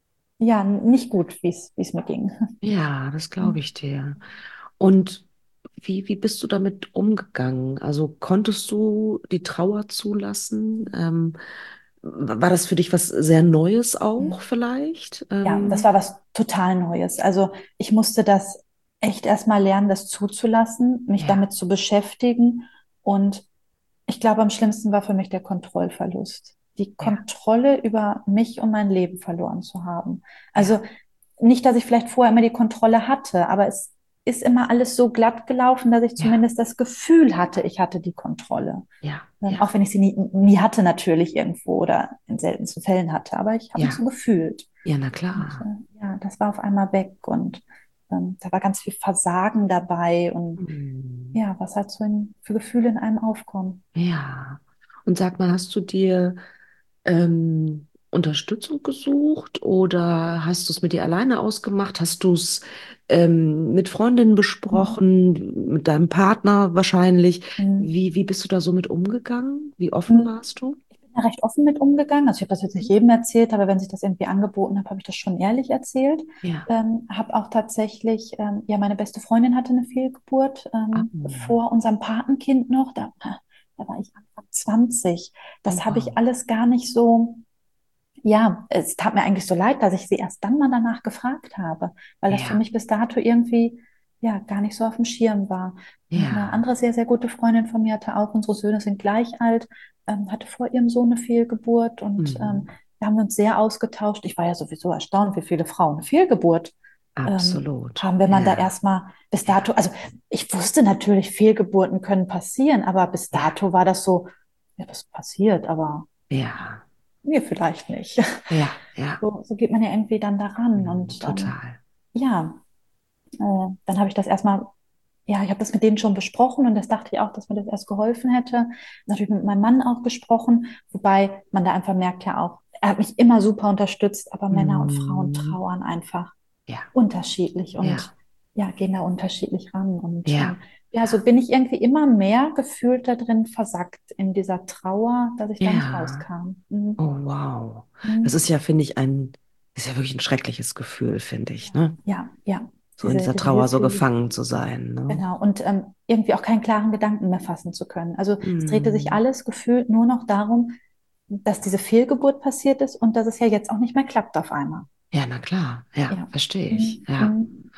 ja nicht gut, wie es wie es mir ging. Ja, das glaube ich dir. Und wie, wie bist du damit umgegangen? Also konntest du die Trauer zulassen? Ähm, war das für dich was sehr Neues auch vielleicht? Ja, das Ähm, war was total Neues. Also ich musste das echt erstmal lernen, das zuzulassen, mich ja, damit zu beschäftigen. Und ich glaube, am schlimmsten war für mich der Kontrollverlust. Die ja, Kontrolle über mich und mein Leben verloren zu haben. Also ja, nicht, dass ich vielleicht vorher immer die Kontrolle hatte, aber es ist immer alles so glatt gelaufen, dass ich ja, zumindest das Gefühl hatte, ich hatte die Kontrolle. ja, Ähm, ja, auch wenn ich sie nie, nie hatte natürlich irgendwo oder in seltensten Fällen hatte, aber ich habe mich so ja, gefühlt. ja, na Und klar. äh, ja, das war auf einmal weg und ähm, da war ganz viel Versagen dabei und Hm. ja, was halt so in, für Gefühle in einem aufkommen. Ja. Und sag mal, hast du dir ähm, Unterstützung gesucht oder hast du es mit dir alleine ausgemacht? Hast du es ähm, mit Freundinnen Mhm. besprochen, mit deinem Partner wahrscheinlich? Mhm. Wie, wie bist du da so mit umgegangen? Wie offen Mhm. warst du? Ich bin da recht offen mit umgegangen. Also ich habe das jetzt nicht jedem erzählt, aber wenn sich das irgendwie angeboten hat, habe ich das schon ehrlich erzählt. Ja. Ähm, habe auch tatsächlich, ähm, ja, meine beste Freundin hatte eine Fehlgeburt Ah, ähm, vor unserem Patenkind noch. Da, da war ich Anfang zwanzig. oh, Das habe wow. ich alles gar nicht so. Ja, es tat mir eigentlich so leid, dass ich sie erst dann mal danach gefragt habe, weil das für Ja, mich bis dato irgendwie ja gar nicht so auf dem Schirm war. Und eine ja. andere sehr, sehr gute Freundin von mir hatte auch, unsere Söhne sind gleich alt, ähm, hatte vor ihrem Sohn eine Fehlgeburt und ähm, Mhm. wir haben uns sehr ausgetauscht. Ich war ja sowieso erstaunt, wie viele Frauen eine Fehlgeburt ähm, Absolut. haben, wenn man da Ja, erstmal bis dato, ja, also ich wusste natürlich, Fehlgeburten können passieren, aber bis ja, dato war das so, ja, das passiert, aber ja, mir vielleicht nicht. ja, ja. So, so geht man ja irgendwie dann daran. Mhm. Und ähm, Total. ja, äh, dann habe ich das erstmal, ja, ich habe das mit denen schon besprochen und das dachte ich auch, dass mir das erst geholfen hätte. Natürlich mit meinem Mann auch gesprochen, wobei man da einfach merkt ja auch, er hat mich immer super unterstützt, aber Männer und Frauen Mhm. trauern einfach Ja, unterschiedlich und ja, ja, gehen da unterschiedlich ran. Und ja, ähm, ja, so ja. bin ich irgendwie immer mehr gefühlt da drin versackt in dieser Trauer, dass ich da nicht Ja. rauskam. Mhm. Oh, wow. Das Mhm. ist ja, finde ich, ein, ist ja wirklich ein schreckliches Gefühl, finde ich, Ja, ne? ja, ja. So in Diese, dieser diese Trauer so Hilflosigkeit. gefangen zu sein, ne? Genau. Und ähm, irgendwie auch keinen klaren Gedanken mehr fassen zu können. Also es drehte sich Hm. alles gefühlt nur noch darum, dass diese Fehlgeburt passiert ist und dass es ja jetzt auch nicht mehr klappt auf einmal. Ja, na klar. Ja, Ja. verstehe ich. Mhm. Ja. Mhm.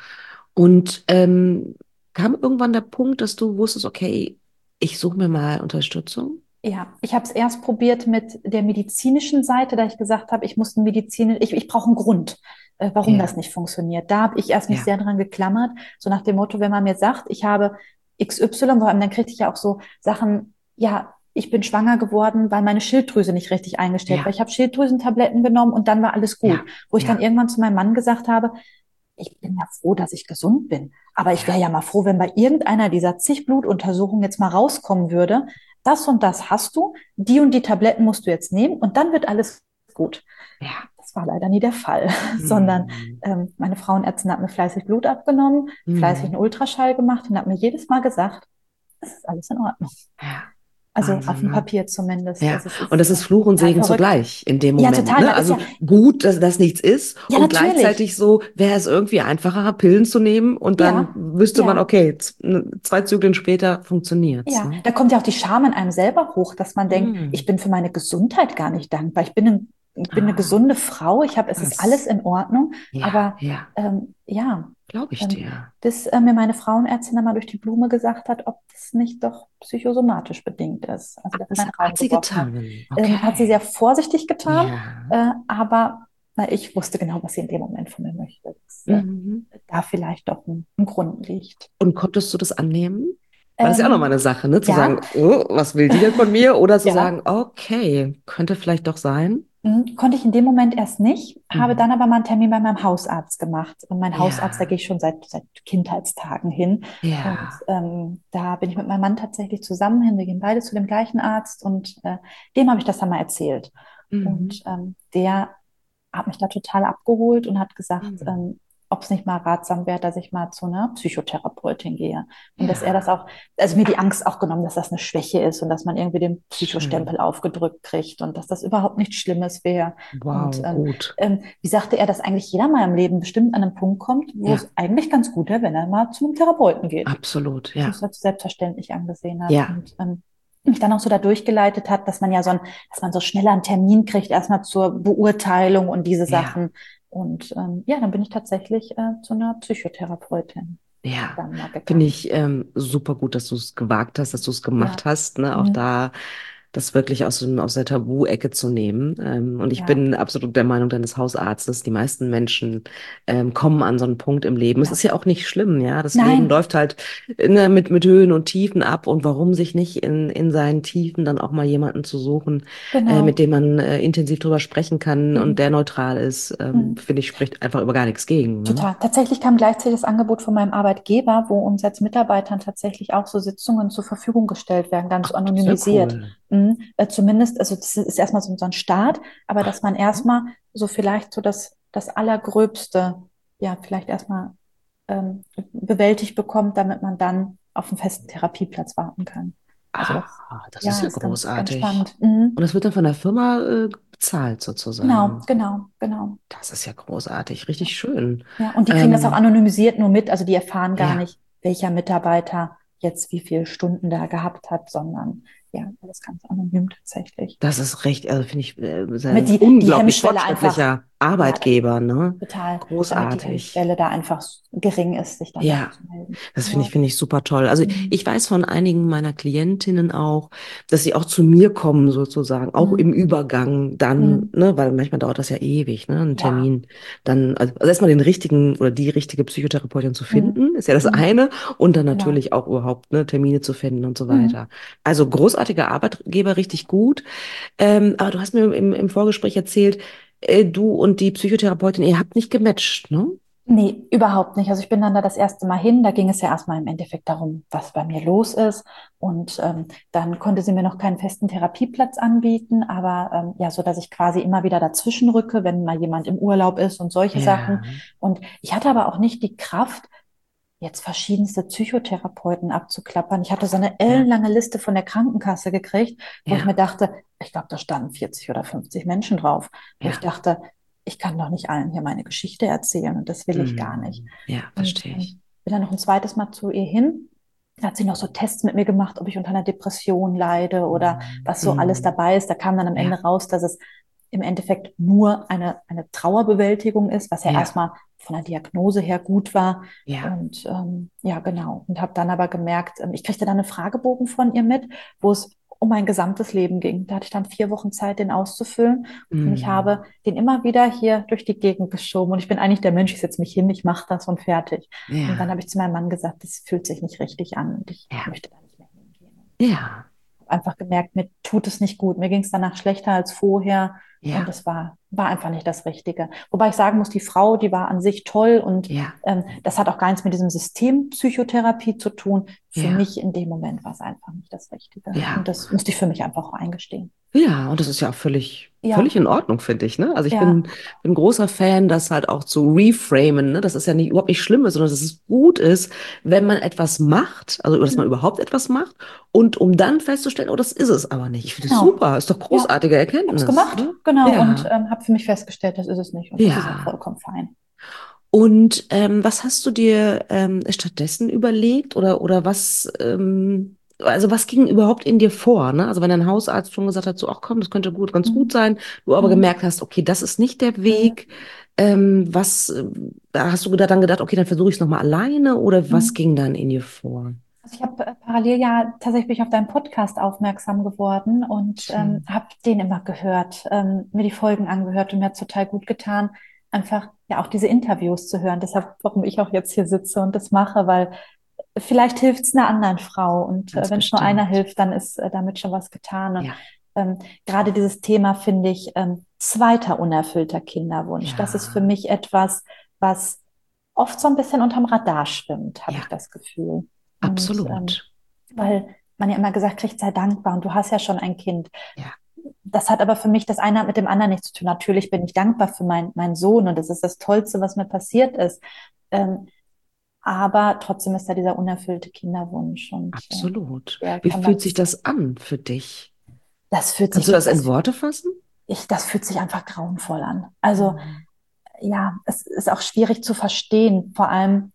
Und ähm, kam irgendwann der Punkt, dass du wusstest, okay, ich suche mir mal Unterstützung? Ja, ich habe es erst probiert mit der medizinischen Seite, da ich gesagt habe, ich muss einen Medizin, ich, ich brauche einen Grund, äh, warum Ja, das nicht funktioniert. Da habe ich erst mich ja, sehr dran geklammert, so nach dem Motto, wenn man mir sagt, ich habe X Y, vor allem dann kriegte ich ja auch so Sachen, ja, ich bin schwanger geworden, weil meine Schilddrüse nicht richtig eingestellt war. ja, Ich habe Schilddrüsentabletten genommen und dann war alles gut. ja, Wo ich dann ja, irgendwann zu meinem Mann gesagt habe, ich bin ja froh, dass ich gesund bin. Aber ich wäre ja, ja mal froh, wenn bei irgendeiner dieser zig Blutuntersuchungen jetzt mal rauskommen würde, das und das hast du, die und die Tabletten musst du jetzt nehmen und dann wird alles gut. ja. Das war leider nie der Fall, sondern Hm. ähm, meine Frauenärztin hat mir fleißig Blut abgenommen, fleißig einen Hm. Ultraschall gemacht und hat mir jedes Mal gesagt, es ist alles in Ordnung. Ja, Also auf Wahnsinn, dem ne? Papier zumindest. Ja, Also es und ist das äh, ist Fluch und total Segen verrückt. zugleich in dem Ja, Moment, total. ne? Man ist Also ja, gut, dass das nichts ist ja, und natürlich. gleichzeitig so wäre es irgendwie einfacher, Pillen zu nehmen und dann Ja, wüsste man, ja. okay, z- ne, zwei Zyklen später funktioniert's, Ja, ne? da kommt ja auch die Scham in einem selber hoch, dass man denkt, ich Hm. bin für meine Gesundheit gar nicht dankbar. Ich bin, ein, ich bin eine Ah, gesunde Frau, ich habe, es ist alles krass. in Ordnung. Ja, Aber ja, ähm, ja, glaube ich ähm, dir. bis äh, mir meine Frauenärztin einmal durch die Blume gesagt hat, ob das nicht doch psychosomatisch bedingt ist. Also das in Das meinen Raum hat sie geworfen hat. getan. Ähm, hat sie sehr Okay. vorsichtig getan, Ja. äh, aber na, ich wusste genau, was sie in dem Moment von mir möchte. Dass, äh, Mhm. da vielleicht doch ein, ein Grund liegt. Und konntest du das annehmen? Weil das ist ja auch nochmal Ähm, eine Sache, ne? Zu sagen, ja. oh, was will die denn von mir? Oder zu sagen, Ja, okay, könnte vielleicht doch sein. mhm. Konnte ich in dem Moment erst nicht, habe Mhm. dann aber mal einen Termin bei meinem Hausarzt gemacht. Und mein Hausarzt, da Ja, gehe ich schon seit, seit Kindheitstagen hin. Und ja. ähm, da bin ich mit meinem Mann tatsächlich zusammen hin. Wir gehen beide zu dem gleichen Arzt und äh, dem habe ich das dann mal erzählt. Mhm. Und ähm, der hat mich da total abgeholt und hat gesagt, Mhm. ähm, ob es nicht mal ratsam wäre, dass ich mal zu einer Psychotherapeutin gehe. Und dass er das Ja, auch, also mir die Angst auch genommen, dass das eine Schwäche ist und dass man irgendwie den schön. Psychostempel aufgedrückt kriegt und dass das überhaupt nichts Schlimmes wäre. Und Wow, ähm, gut. ähm, wie sagte er, dass eigentlich jeder mal im Leben bestimmt an einen Punkt kommt, wo Ja, es eigentlich ganz gut wäre, wenn er mal zu einem Therapeuten geht. absolut. Das Ja, als selbstverständlich angesehen hat. ja, Und ähm, mich dann auch so da durchgeleitet hat, dass man ja so ein, dass man so schneller einen Termin kriegt, erstmal zur Beurteilung und diese ja. Sachen. Und ähm, ja, dann bin ich tatsächlich äh, zu einer Psychotherapeutin Ja, dann mal finde gegangen. ich ähm, super gut, dass du es gewagt hast, dass du es gemacht Ja, hast, ne? Auch mhm. da das wirklich aus, dem, aus der Tabu-Ecke zu nehmen. Ähm, und ich Ja, bin absolut der Meinung deines Hausarztes. Die meisten Menschen ähm, kommen an so einen Punkt im Leben. Es ja. ist ja auch nicht schlimm, ja. Das Leben Nein, läuft halt ne, mit, mit Höhen und Tiefen ab. Und warum sich nicht in, in seinen Tiefen dann auch mal jemanden zu suchen, äh, mit genau. dem man äh, intensiv drüber sprechen kann und der Eben. neutral ist, ähm, Mhm. finde ich, spricht einfach über gar nichts gegen. Ne? Total. Tatsächlich kam gleichzeitig das Angebot von meinem Arbeitgeber, wo uns als Mitarbeitern tatsächlich auch so Sitzungen zur Verfügung gestellt werden, ganz Ach, das ist ja anonymisiert. cool. Mhm. Äh, zumindest, also das ist erstmal so, so ein Start, aber Ach, dass man erstmal so vielleicht so das, das Allergröbste, ja, vielleicht erstmal ähm, bewältigt bekommt, damit man dann auf einen festen Therapieplatz warten kann. Also das, ah, das ist ja, ja ist ganz, ganz großartig. spannend. Mhm. Und das wird dann von der Firma äh, bezahlt Genau, sozusagen. genau, genau. Das ist ja großartig, richtig schön. Ja, und die kriegen das auch Ähm, anonymisiert nur mit, also die erfahren gar ja. nicht, welcher Mitarbeiter jetzt wie viele Stunden da gehabt hat, sondern ja, alles ganz anonym tatsächlich. Das ist recht, also finde ich, äh, ist Damit ein die, die unglaublich Hemmschwelle einfach, fortschrittlicher ja, Arbeitgeber, ne? total, damit die Großartig. Hemmschwelle da einfach gering ist, sich dann doch Ja, zu melden. das finde ich, Genau. finde ich super toll. Also Mhm. ich weiß von einigen meiner Klientinnen auch, dass sie auch zu mir kommen sozusagen, auch im Mhm. Übergang dann, Mhm. ne, weil manchmal dauert das ja ewig, ne, einen Ja. Termin dann, also, also erstmal den richtigen oder die richtige Psychotherapeutin zu Mhm. finden, ist ja das Mhm. eine, und dann Genau. natürlich auch überhaupt, ne, Termine zu finden und so Mhm. weiter. Also großartiger Arbeitgeber, richtig gut. Ähm, aber du hast mir im, im Vorgespräch erzählt, äh, du und die Psychotherapeutin, ihr habt nicht gematcht, ne? Nee, überhaupt nicht. Also ich bin dann da das erste Mal hin. Da ging es ja erstmal im Endeffekt darum, was bei mir los ist. Und ähm, dann konnte sie mir noch keinen festen Therapieplatz anbieten, aber ähm, ja, so dass ich quasi immer wieder dazwischen rücke, wenn mal jemand im Urlaub ist und solche Sachen. Ja, Und ich hatte aber auch nicht die Kraft, jetzt verschiedenste Psychotherapeuten abzuklappern. Ich hatte so eine ja, ellenlange Liste von der Krankenkasse gekriegt, wo ich mir ja, dachte, ich glaube, da standen vierzig oder fünfzig Menschen drauf, wo ich ja. dachte, ich kann doch nicht allen hier meine Geschichte erzählen und das will ich gar nicht. Hm, ja, Und verstehe ich. ähm, bin dann noch ein zweites Mal zu ihr hin. Da hat sie noch so Tests mit mir gemacht, ob ich unter einer Depression leide oder Hm, was so alles hm, dabei ist. Da kam dann am ja, Ende raus, dass es im Endeffekt nur eine, eine Trauerbewältigung ist, was ja ja, erstmal von der Diagnose her gut war. ja. Und ähm, ja, genau. Und habe dann aber gemerkt, ähm, ich kriegte dann einen Fragebogen von ihr mit, wo es um mein gesamtes Leben ging. Da hatte ich dann vier Wochen Zeit, den auszufüllen. Und ich habe Hm, den immer wieder hier durch die Gegend geschoben. Und ich bin eigentlich der Mensch, ich setze mich hin, ich mache das und fertig. Und dann ja, habe ich zu meinem Mann gesagt, das fühlt sich nicht richtig an und ich ja, möchte da nicht mehr hingehen. ja, Habe einfach gemerkt, mir tut es nicht gut. Mir ging es danach schlechter als vorher. Und ja, es war, war einfach nicht das Richtige. Wobei ich sagen muss, die Frau, die war an sich toll und ja, ähm, das hat auch gar nichts mit diesem System Psychotherapie zu tun. Für ja, mich in dem Moment war es einfach nicht das Richtige. Und ja. das musste ich für mich einfach auch eingestehen. Ja, und das ist ja auch völlig, völlig Ja, in Ordnung, finde ich, ne? Also ich bin, ja, bin großer Fan, das halt auch zu reframen, ne? Das ist ja nicht, überhaupt nicht schlimm ist, sondern dass es gut ist, wenn man etwas macht, also dass man mhm. überhaupt etwas macht und um dann festzustellen, oh, das ist es aber nicht. Ich finde es Genau. super, ist doch Ja, großartige habe es Erkenntnis, gemacht, ne? genau. Und Ja, ähm, habe für mich festgestellt, das ist es nicht. Und das ist auch ja. vollkommen fein. Und ähm, was hast du dir ähm, stattdessen überlegt oder, oder was, ähm, also was ging überhaupt in dir vor, ne? Also wenn dein Hausarzt schon gesagt hat, so, ach komm, das könnte gut, ganz gut Mhm. sein, du aber Mhm. gemerkt hast, okay, das ist nicht der Mhm. Weg, ähm, was, äh, hast du da dann gedacht, okay, dann versuche ich es nochmal alleine oder was Mhm. ging dann in dir vor? Also ich habe äh, parallel ja tatsächlich bin ich auf deinen Podcast aufmerksam geworden und ähm, Schön. habe den immer gehört, ähm, mir die Folgen angehört und mir hat total gut getan, einfach ja auch diese Interviews zu hören. Deshalb, warum ich auch jetzt hier sitze und das mache, weil vielleicht hilft es einer anderen Frau und Ganz äh, wenn es nur einer bestimmt. hilft, dann ist äh, damit schon was getan. Und Ja, ähm, gerade dieses Thema finde ich ähm, zweiter unerfüllter Kinderwunsch. Das ist für ja, mich etwas, was oft so ein bisschen unterm Radar schwimmt, habe ich ja, das Gefühl. Und ähm, absolut. weil man ja immer gesagt kriegt, sei dankbar und du hast ja schon ein Kind. Ja, das hat aber für mich das eine hat mit dem anderen nichts zu tun. Natürlich bin ich dankbar für mein, meinen Sohn und das ist das Tollste, was mir passiert ist. Ähm, aber trotzdem ist da dieser unerfüllte Kinderwunsch und äh, Absolut. der Wie kann dann, fühlt sich das an für dich? das fühlt Kannst du sich, das in das, Worte fassen? ich, das fühlt sich einfach grauenvoll an. Also Mhm. ja, es ist auch schwierig zu verstehen, vor allem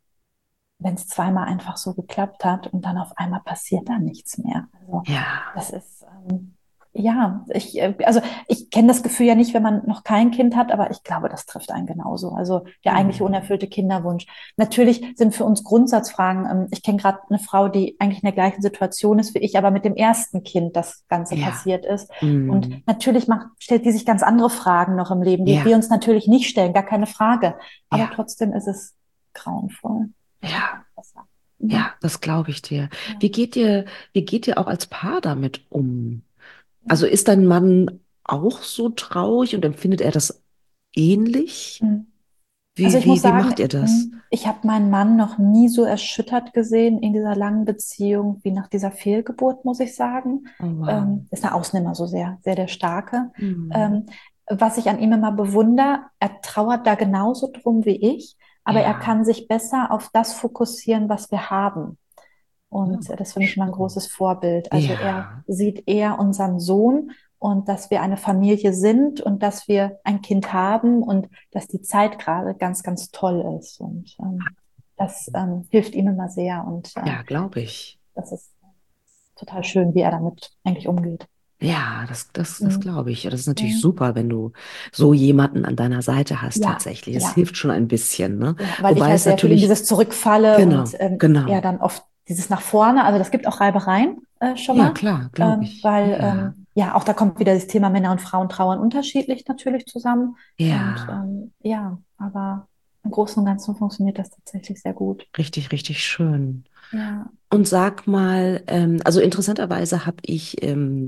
wenn es zweimal einfach so geklappt hat und dann auf einmal passiert da nichts mehr. Also Ja. das ist, ähm, ja, ich, äh, also ich kenne das Gefühl ja nicht, wenn man noch kein Kind hat, aber ich glaube, das trifft einen genauso. Also der eigentliche Mhm. unerfüllte Kinderwunsch. Natürlich sind für uns Grundsatzfragen, ähm, ich kenne gerade eine Frau, die eigentlich in der gleichen Situation ist wie ich, aber mit dem ersten Kind das Ganze Ja. passiert ist. Und Mhm. natürlich macht, stellt die sich ganz andere Fragen noch im Leben, die wir Ja. uns natürlich nicht stellen, gar keine Frage. Aber Ja. trotzdem ist es grauenvoll. Also kann Ja. ich das sagen. Ja, Mhm. das glaube ich dir. Ja. Wie geht ihr, wie geht ihr auch als Paar damit um? Also Ja. ist dein Mann auch so traurig und empfindet er das ähnlich? Mhm. Also Wie, ich muss wie, wie macht ihr sagen, das? mhm, ich habe meinen Mann noch nie so erschüttert gesehen in dieser langen Beziehung wie nach dieser Fehlgeburt, muss ich sagen. Oh, wow. Ähm, ist eine Ausnahme so sehr, sehr der Starke. Hm. Ähm, was ich an ihm immer bewundere, er trauert da genauso drum wie ich, aber er Ja. kann sich besser auf das fokussieren, was wir haben. Und Oh, das ist für mich immer ein schön. großes Vorbild. Also er Ja. sieht eher unseren Sohn und dass wir eine Familie sind und dass wir ein Kind haben und dass die Zeit gerade ganz, ganz toll ist. Und ähm, das ähm, hilft ihm immer sehr. Und äh, Ja, glaube ich. das ist total schön, wie er damit eigentlich umgeht. Ja, das, das, das Mhm. glaube ich. Das ist natürlich Mhm. super, wenn du so jemanden an deiner Seite hast Ja, tatsächlich. Das ja, hilft schon ein bisschen, ne? ja, weil ich Wobei halt es sehr viel in natürlich, dieses Zurückfalle und genau, ähm, er genau. dann oft dieses nach vorne, also das gibt auch Reibereien äh, schon Ja, mal, klar, glaube ähm, ich. weil Ja, ähm, ja, auch da kommt wieder das Thema Männer und Frauen trauern unterschiedlich natürlich zusammen und ja, ähm, ja, aber im Großen und Ganzen funktioniert das tatsächlich sehr gut. richtig, richtig schön. Ja, Und sag mal, ähm, also interessanterweise habe ich ähm,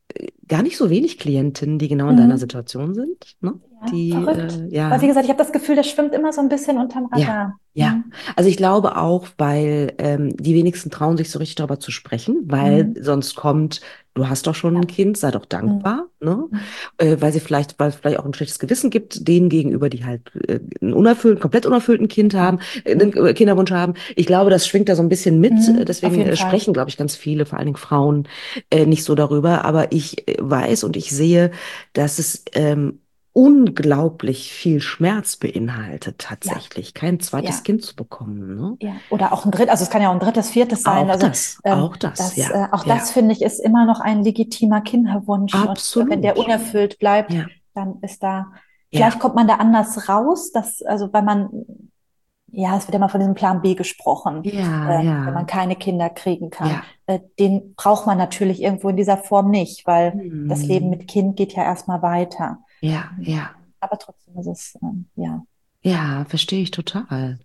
gar nicht so wenig Klientinnen, die genau in deiner mhm. Situation sind, ne? Ja, Die, verrückt. äh, Weil wie ja. gesagt, ich habe das Gefühl, das schwimmt immer so ein bisschen unterm Ja, Radar. ja. Mhm. Also ich glaube auch, weil ähm, die wenigsten trauen sich so richtig darüber zu sprechen, weil Mhm. sonst kommt, du hast doch schon ein Ja. Kind, sei doch Mhm. dankbar, ne? Mhm. Äh, weil sie vielleicht, weil es vielleicht auch ein schlechtes Gewissen gibt, denen gegenüber, die halt äh, einen unerfüllten, komplett unerfüllten Kind haben, Ja. äh, einen Mhm. äh, Kinderwunsch haben. Ich glaube, das schwingt da so ein bisschen mit. Äh, Mhm. Auf Deswegen jeden äh, Fall. sprechen, glaube ich, ganz viele, vor allen Dingen Frauen, äh, nicht so darüber. Aber ich äh, weiß und ich sehe, dass es ähm, unglaublich viel Schmerz beinhaltet, Ja, tatsächlich, kein zweites ja. Kind zu bekommen, ne? Ja, oder auch ein drittes, also es kann ja auch ein drittes, viertes sein. Auch Also das, ähm, auch das, das, ja, äh, auch ja, das finde ich ist immer noch ein legitimer Kinderwunsch. Und äh, wenn der absolut, unerfüllt bleibt, ja, dann ist da, vielleicht ja, kommt man da anders raus, dass, also weil man, ja, es wird ja mal von diesem Plan B gesprochen, ja, äh, wenn man ja, keine Kinder kriegen kann. ja, Äh, den braucht man natürlich irgendwo in dieser Form nicht, weil das Leben hm, mit Kind geht ja erstmal weiter. ja, Und, ja, aber trotzdem ist es, ähm, ja. ja, verstehe ich total.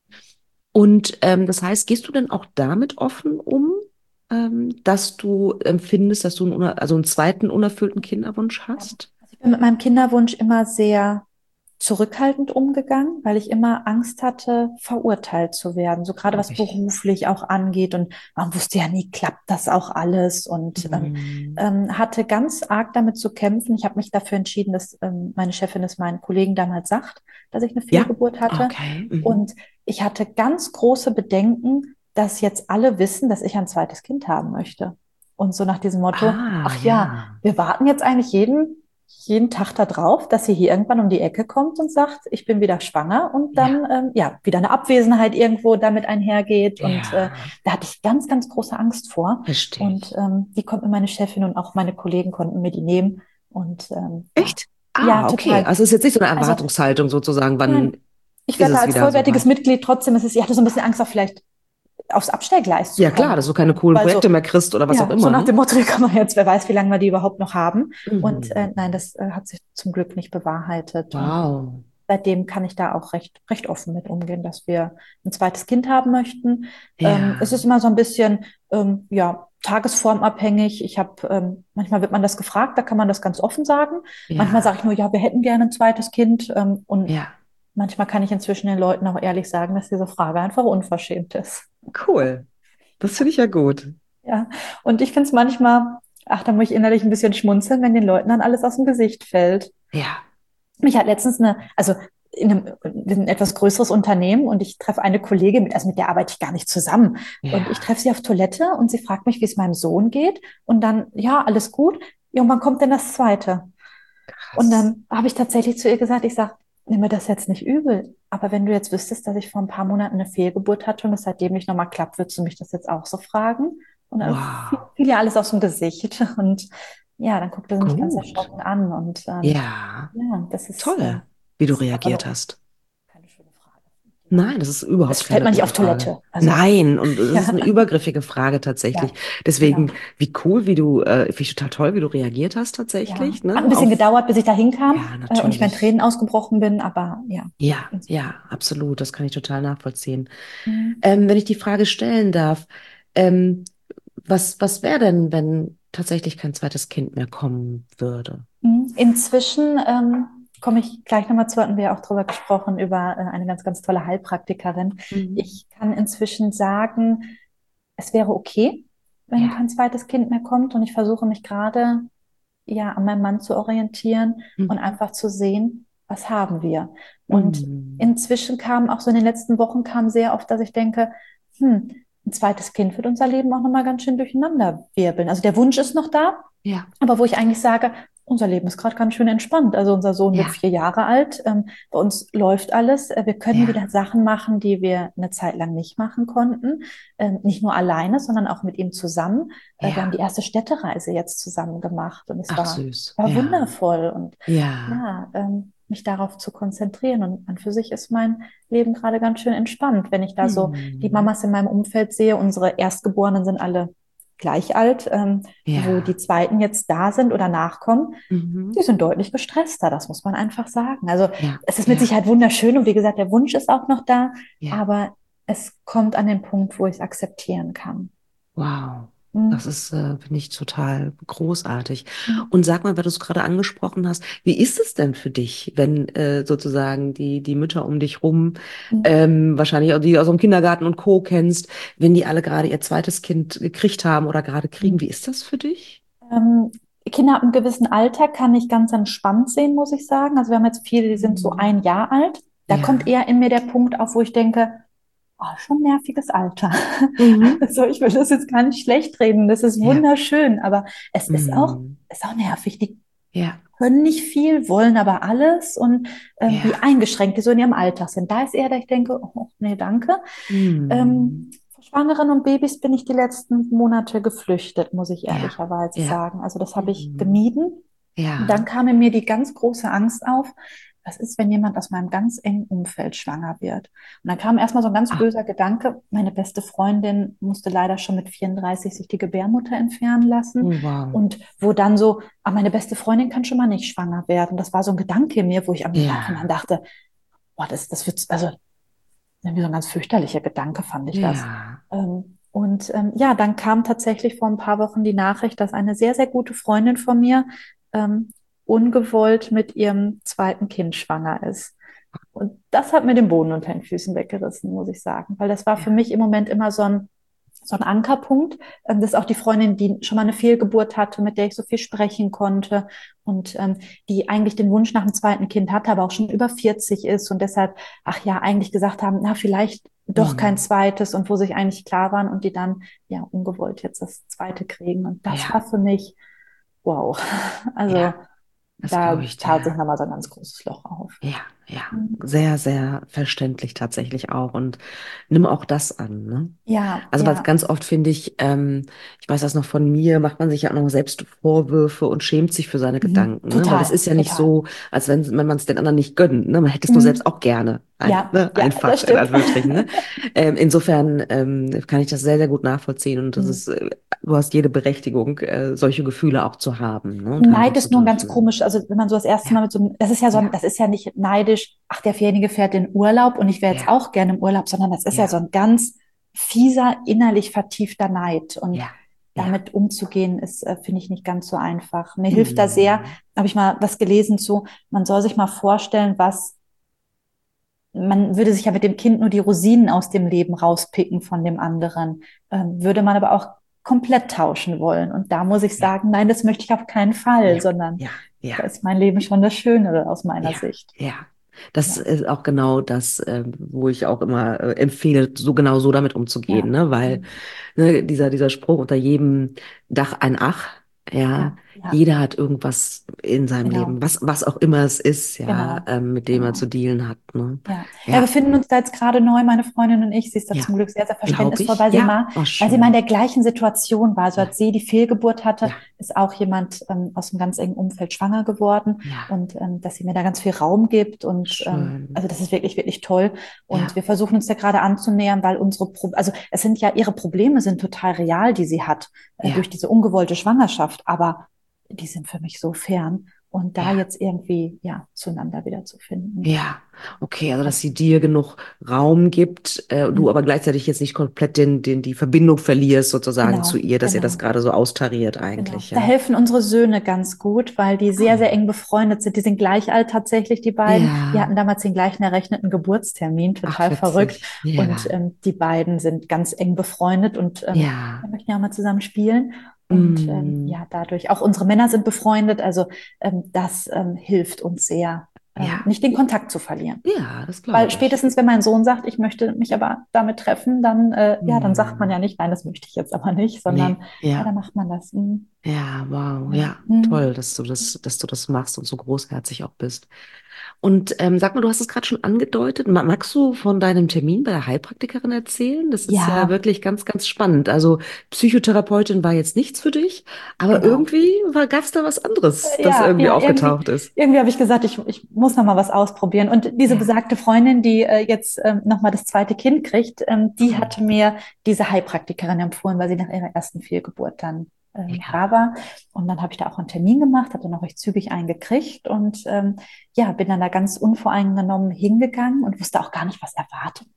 Und ähm, das heißt, gehst du denn auch damit offen um, ähm, dass du empfindest, dass du einen, uner- also einen zweiten unerfüllten Kinderwunsch Ja. hast? Also ich bin mit meinem Kinderwunsch immer sehr zurückhaltend umgegangen, weil ich immer Angst hatte, verurteilt zu werden, so gerade Glaube was ich. beruflich auch angeht. Und man wusste ja nie, klappt das auch alles und ähm, Hm. ähm, hatte ganz arg damit zu kämpfen. Ich habe mich dafür entschieden, dass ähm, meine Chefin es meinen Kollegen damals sagt, dass ich eine Ja, Fehlgeburt hatte. okay. Mhm. Und ich hatte ganz große Bedenken, dass jetzt alle wissen, dass ich ein zweites Kind haben möchte. Und so nach diesem Motto, Ah, ach ja, ja. wir warten jetzt eigentlich jeden jeden Tag da drauf, dass sie hier irgendwann um die Ecke kommt und sagt, ich bin wieder schwanger und Ja, dann ähm, ja wieder eine Abwesenheit irgendwo damit einhergeht. Und äh, ja, da hatte ich ganz, ganz große Angst vor. verstehe Und ich. ähm, die konnte mir meine Chefin und auch meine Kollegen konnten mir die nehmen. Und ähm, ja, Echt? ja, Ah, okay. total. Also es ist jetzt nicht so eine Also Erwartungshaltung sozusagen, wann nein, ich ist werde da es als wieder vollwertiges soweit? Mitglied trotzdem, es ist, ich hatte so ein bisschen Angst, auch vielleicht aufs Abstellgleis zu Ja, klar, kommen. dass du keine coolen Weil so, Projekte mehr kriegst oder was auch ja, so immer, nach ne? dem Motto, wie kann man jetzt, wer weiß, wie lange wir die überhaupt noch haben. Und Mhm. äh, nein, das äh, hat sich zum Glück nicht bewahrheitet. Und Wow. seitdem kann ich da auch recht, recht offen mit umgehen, dass wir ein zweites Kind haben möchten. Ähm, es Ja, ist immer so ein bisschen, ähm, ja, tagesformabhängig. Ich habe, ähm, manchmal wird man das gefragt, da kann man das ganz offen sagen. Manchmal sage ja, ich nur, ja, wir hätten gerne ein zweites Kind. Ähm, und ja. manchmal kann ich inzwischen den Leuten auch ehrlich sagen, dass diese Frage einfach unverschämt ist. Cool. Das finde ich ja gut. Ja, und ich finde es manchmal Ach, da muss ich innerlich ein bisschen schmunzeln, wenn den Leuten dann alles aus dem Gesicht fällt. Ja, Mich hat letztens eine, also in einem, wir sind ein etwas größeres Unternehmen und ich treffe eine Kollegin, mit, also mit der arbeite ich gar nicht zusammen. Und ich ja, treffe sie auf Toilette und sie fragt mich, wie es meinem Sohn geht. Und dann, ja, alles gut. Ja, und wann kommt denn das Zweite? Und krass. dann habe ich tatsächlich zu ihr gesagt, ich sage, nimm mir das jetzt nicht übel. Aber wenn du jetzt wüsstest, dass ich vor ein paar Monaten eine Fehlgeburt hatte und es seitdem nicht nochmal klappt, würdest du mich das jetzt auch so fragen? Und dann fiel, Wow, fiel ja alles aus dem Gesicht. Und ja, dann guckte sie mich ganz gut. erschrocken an. Und ähm, Ja, ja, das ist, äh, toll, wie du das ist einfach reagiert nur hast. keine schöne Frage. Ja. Nein, das ist Das überhaupt stellt keine man nicht gute auf Frage. Toilette. Also, Nein, und es ist ja, eine übergriffige Frage ja, tatsächlich. genau. Deswegen, wie cool, wie du, äh, finde ich total toll, wie du reagiert hast Ja, tatsächlich, hat ne? ein bisschen Auf, gedauert, bis ich da hinkam ja, äh, und ich meinen natürlich. Tränen ausgebrochen bin, aber ja, Ja, ja, inzwischen. absolut, das kann ich total nachvollziehen. Mhm. Ähm, wenn ich die Frage stellen darf, ähm, was, was wäre denn, wenn tatsächlich kein zweites Kind mehr kommen würde? Mhm. Inzwischen ähm, komme ich gleich nochmal zu, hatten wir ja auch drüber gesprochen, über äh, eine ganz, ganz tolle Heilpraktikerin. Mhm. Ich kann inzwischen sagen, es wäre okay, wenn Ja. kein zweites Kind mehr kommt und ich versuche mich gerade ja an meinem Mann zu orientieren und Mhm. einfach zu sehen, was haben wir. Und Mhm. inzwischen kam auch so in den letzten Wochen kam sehr oft, dass ich denke, hm, ein zweites Kind wird unser Leben auch nochmal ganz schön durcheinander wirbeln. Also der Wunsch ist noch da, Ja, aber wo ich eigentlich sage, unser Leben ist gerade ganz schön entspannt. Also unser Sohn wird ja, vier Jahre alt. Ähm, bei uns läuft alles. Äh, wir können ja, wieder Sachen machen, die wir eine Zeit lang nicht machen konnten. Ähm, nicht nur alleine, sondern auch mit ihm zusammen. Äh, wir haben die ja. erste Städtereise jetzt zusammen gemacht und es Ach war, süß, war ja, wundervoll. Und ja. ja, ähm, mich darauf zu konzentrieren. Und an für sich ist mein Leben gerade ganz schön entspannt, wenn ich da so die Mhm. Mamas in meinem Umfeld sehe. Unsere Erstgeborenen sind alle gleich alt. Ähm, wo die Ja. Zweiten jetzt da sind oder nachkommen, Mhm. die sind deutlich gestresster, das muss man einfach sagen. Also Ja, es ist mit ja, Sicherheit wunderschön und wie gesagt, der Wunsch ist auch noch da, ja. aber es kommt an den Punkt, wo ich es akzeptieren kann. Wow. Das Mhm. ist, äh, finde ich, total großartig. Mhm. Und sag mal, weil du es gerade angesprochen hast, wie ist es denn für dich, wenn äh, sozusagen die, die Mütter um dich rum, Mhm. ähm, wahrscheinlich auch die aus dem Kindergarten und Co. kennst, wenn die alle gerade ihr zweites Kind gekriegt haben oder gerade kriegen, wie ist das für dich? Ähm, Kinder ab einem gewissen Alter kann ich ganz entspannt sehen, muss ich sagen. Also wir haben jetzt viele, die sind so Mhm. ein Jahr alt. Da kommt Ja. eher in mir der Punkt auf, wo ich denke, oh, schon nerviges Alter. Mhm. Also ich will das jetzt gar nicht schlecht reden. Das ist Ja. wunderschön, aber es ist auch, Mhm. ist auch nervig. Die Ja. können nicht viel, wollen aber alles und ähm, wie Ja. eingeschränkt die so in ihrem Alltag sind. Da ist eher, dass ich denke, oh, nee, danke. Mhm. Ähm, vor Schwangeren und Babys bin ich die letzten Monate geflüchtet, muss ich Ja. ehrlicherweise Ja. sagen. Also das habe ich Mhm. gemieden. Und dann Ja. kam in mir die ganz große Angst auf, was ist, wenn jemand aus meinem ganz engen Umfeld schwanger wird? Und dann kam erstmal so ein ganz Ah. böser Gedanke, meine beste Freundin musste leider schon mit vierunddreißig sich die Gebärmutter entfernen lassen. Oh, wow. Und wo dann so, ah, meine beste Freundin kann schon mal nicht schwanger werden. Das war so ein Gedanke in mir, wo ich am Nachhinein Ja. dachte, boah, das, das wird, also irgendwie so ein ganz fürchterlicher Gedanke fand ich das. Ja. Ähm, und ähm, ja, dann kam tatsächlich vor ein paar Wochen die Nachricht, dass eine sehr, sehr gute Freundin von mir ähm, ungewollt mit ihrem zweiten Kind schwanger ist. Und das hat mir den Boden unter den Füßen weggerissen, muss ich sagen, weil das war für Ja. mich im Moment immer so ein, so ein Ankerpunkt. Ähm, Das ist auch die Freundin, die schon mal eine Fehlgeburt hatte, mit der ich so viel sprechen konnte und ähm, die eigentlich den Wunsch nach einem zweiten Kind hatte, aber auch schon über vierzig ist und deshalb, ach ja, eigentlich gesagt haben, na, vielleicht doch kein Mhm. zweites und wo sich eigentlich klar waren und die dann ja ungewollt jetzt das zweite kriegen. Und das war Ja. für mich wow. Also Ja. Das glaube da ich tat sich dir. nochmal so ein ganz großes Loch auf. Ja, ja. Mhm. Sehr, sehr verständlich tatsächlich auch. Und nimm auch das an, ne? Ja, Also, weil ja, ganz oft finde ich, ähm, ich weiß das noch von mir, macht man sich ja auch noch selbst Vorwürfe und schämt sich für seine mhm. Gedanken, ne? Weil es Total, ist ja nicht total. so, als wenn, wenn man es den anderen nicht gönnt, ne? Man hätte es nur selbst Mhm. auch gerne. Ein, Ja, ne? ja, Einfach, das in stimmt. Anführungsstrichen, ne? Ähm, insofern ähm, kann ich das sehr, sehr gut nachvollziehen und das Mhm. ist, äh, du hast jede Berechtigung, äh, solche Gefühle auch zu haben, ne? Und haben Neid zu ist nur ein ganz dürfen. komisch, also wenn man so das erste Ja, Mal mit so einem, das ist ja so ein, ja, das ist ja nicht neidisch, ach, derjenige fährt in Urlaub und ich wäre jetzt ja, auch gerne im Urlaub, sondern das ist ja so ja, ein ganz fieser, innerlich vertiefter Neid. Und ja, ja. damit umzugehen, ist, äh, finde ich, nicht ganz so einfach. Mir hilft da sehr, Hm. habe ich mal was gelesen zu, man soll sich mal vorstellen, was man würde sich ja mit dem Kind nur die Rosinen aus dem Leben rauspicken von dem anderen. Ähm, würde man aber auch komplett tauschen wollen. Und da muss ich ja, sagen, nein, das möchte ich auf keinen Fall, ja, sondern ja, ja. da ist mein Leben schon das Schönere aus meiner Ja, Sicht. ja. Das Ja, ist auch genau das, ähm, wo ich auch immer äh, empfehle, so genau so damit ja, umzugehen, ne? Weil mhm. ne, dieser, dieser Spruch unter jedem Dach ein Ach, ja, Ja, ja, jeder hat irgendwas in seinem Leben, genau, was, was auch immer es ist, ja, genau, ähm, mit dem er genau. zu dealen hat, ne? Ja. Ja, wir Ja, finden uns da jetzt gerade neu, meine Freundin und ich. Sie ist da ja, zum Glück sehr, sehr glaube verständnisvoll, ich. weil sie Ja, mal, oh, weil sie mal in schön. der gleichen Situation war. Also Ja, als sie die Fehlgeburt hatte, ja, ist auch jemand ähm, aus einem ganz engen Umfeld schwanger geworden ja, und ähm, dass sie mir da ganz viel Raum gibt und ähm, schön. also das ist wirklich, wirklich toll. Und Ja, wir versuchen uns da gerade anzunähern, weil unsere, Pro also es sind ja ihre Probleme sind total real, die sie hat äh, ja, durch diese ungewollte Schwangerschaft, aber die sind für mich so fern. Und da ja. jetzt irgendwie, ja, zueinander wieder zu finden. Ja, okay, also dass Das, sie dir genug Raum gibt, äh, du aber gleichzeitig jetzt nicht komplett den, den, die Verbindung verlierst sozusagen zu genau, ihr, dass ihr das genau. gerade so austariert Genau. eigentlich, Da ja. helfen unsere Söhne ganz gut, weil die sehr, sehr Ah. eng befreundet sind. Die sind gleich alt tatsächlich, die beiden. Die Ja, hatten damals den gleichen errechneten Geburtstermin, ach total verrückt. witzig. Und Ja, ähm, die beiden sind ganz eng befreundet und ähm, ja. wir möchten ja auch mal zusammen spielen. Und ähm, Mm, ja, dadurch, auch unsere Männer sind befreundet. Also ähm, das ähm, hilft uns sehr, ähm, ja, nicht den Kontakt zu verlieren. ja, das Weil glaube ich. spätestens, wenn mein Sohn sagt, ich möchte mich aber damit treffen, dann, äh, ja, dann sagt man Mm, ja nicht, nein, das möchte ich jetzt aber nicht, nee, sondern ja, ja. dann macht man das. Hm, Ja, wow, ja, ja, hm, toll, dass du das, dass du das machst und so großherzig auch bist. Und ähm, sag mal, du hast es gerade schon angedeutet. Ma- Magst du von deinem Termin bei der Heilpraktikerin erzählen? Das ist ja ja, wirklich ganz, ganz spannend. Also Psychotherapeutin war jetzt nichts für dich, aber genau. irgendwie gab es da was anderes, Äh, das Ja, irgendwie ja, irgendwie, aufgetaucht ist. irgendwie habe ich gesagt, ich, ich muss noch mal was ausprobieren. Und diese Ja. besagte Freundin, die äh, jetzt ähm, noch mal das zweite Kind kriegt, ähm, die Oh, hatte mir diese Heilpraktikerin empfohlen, weil sie nach ihrer ersten Fehlgeburt dann ähm, da ja. war. Und dann habe ich da auch einen Termin gemacht, habe dann auch recht zügig einen gekriegt und ähm, ja, bin dann da ganz unvoreingenommen hingegangen und wusste auch gar nicht, was erwartet.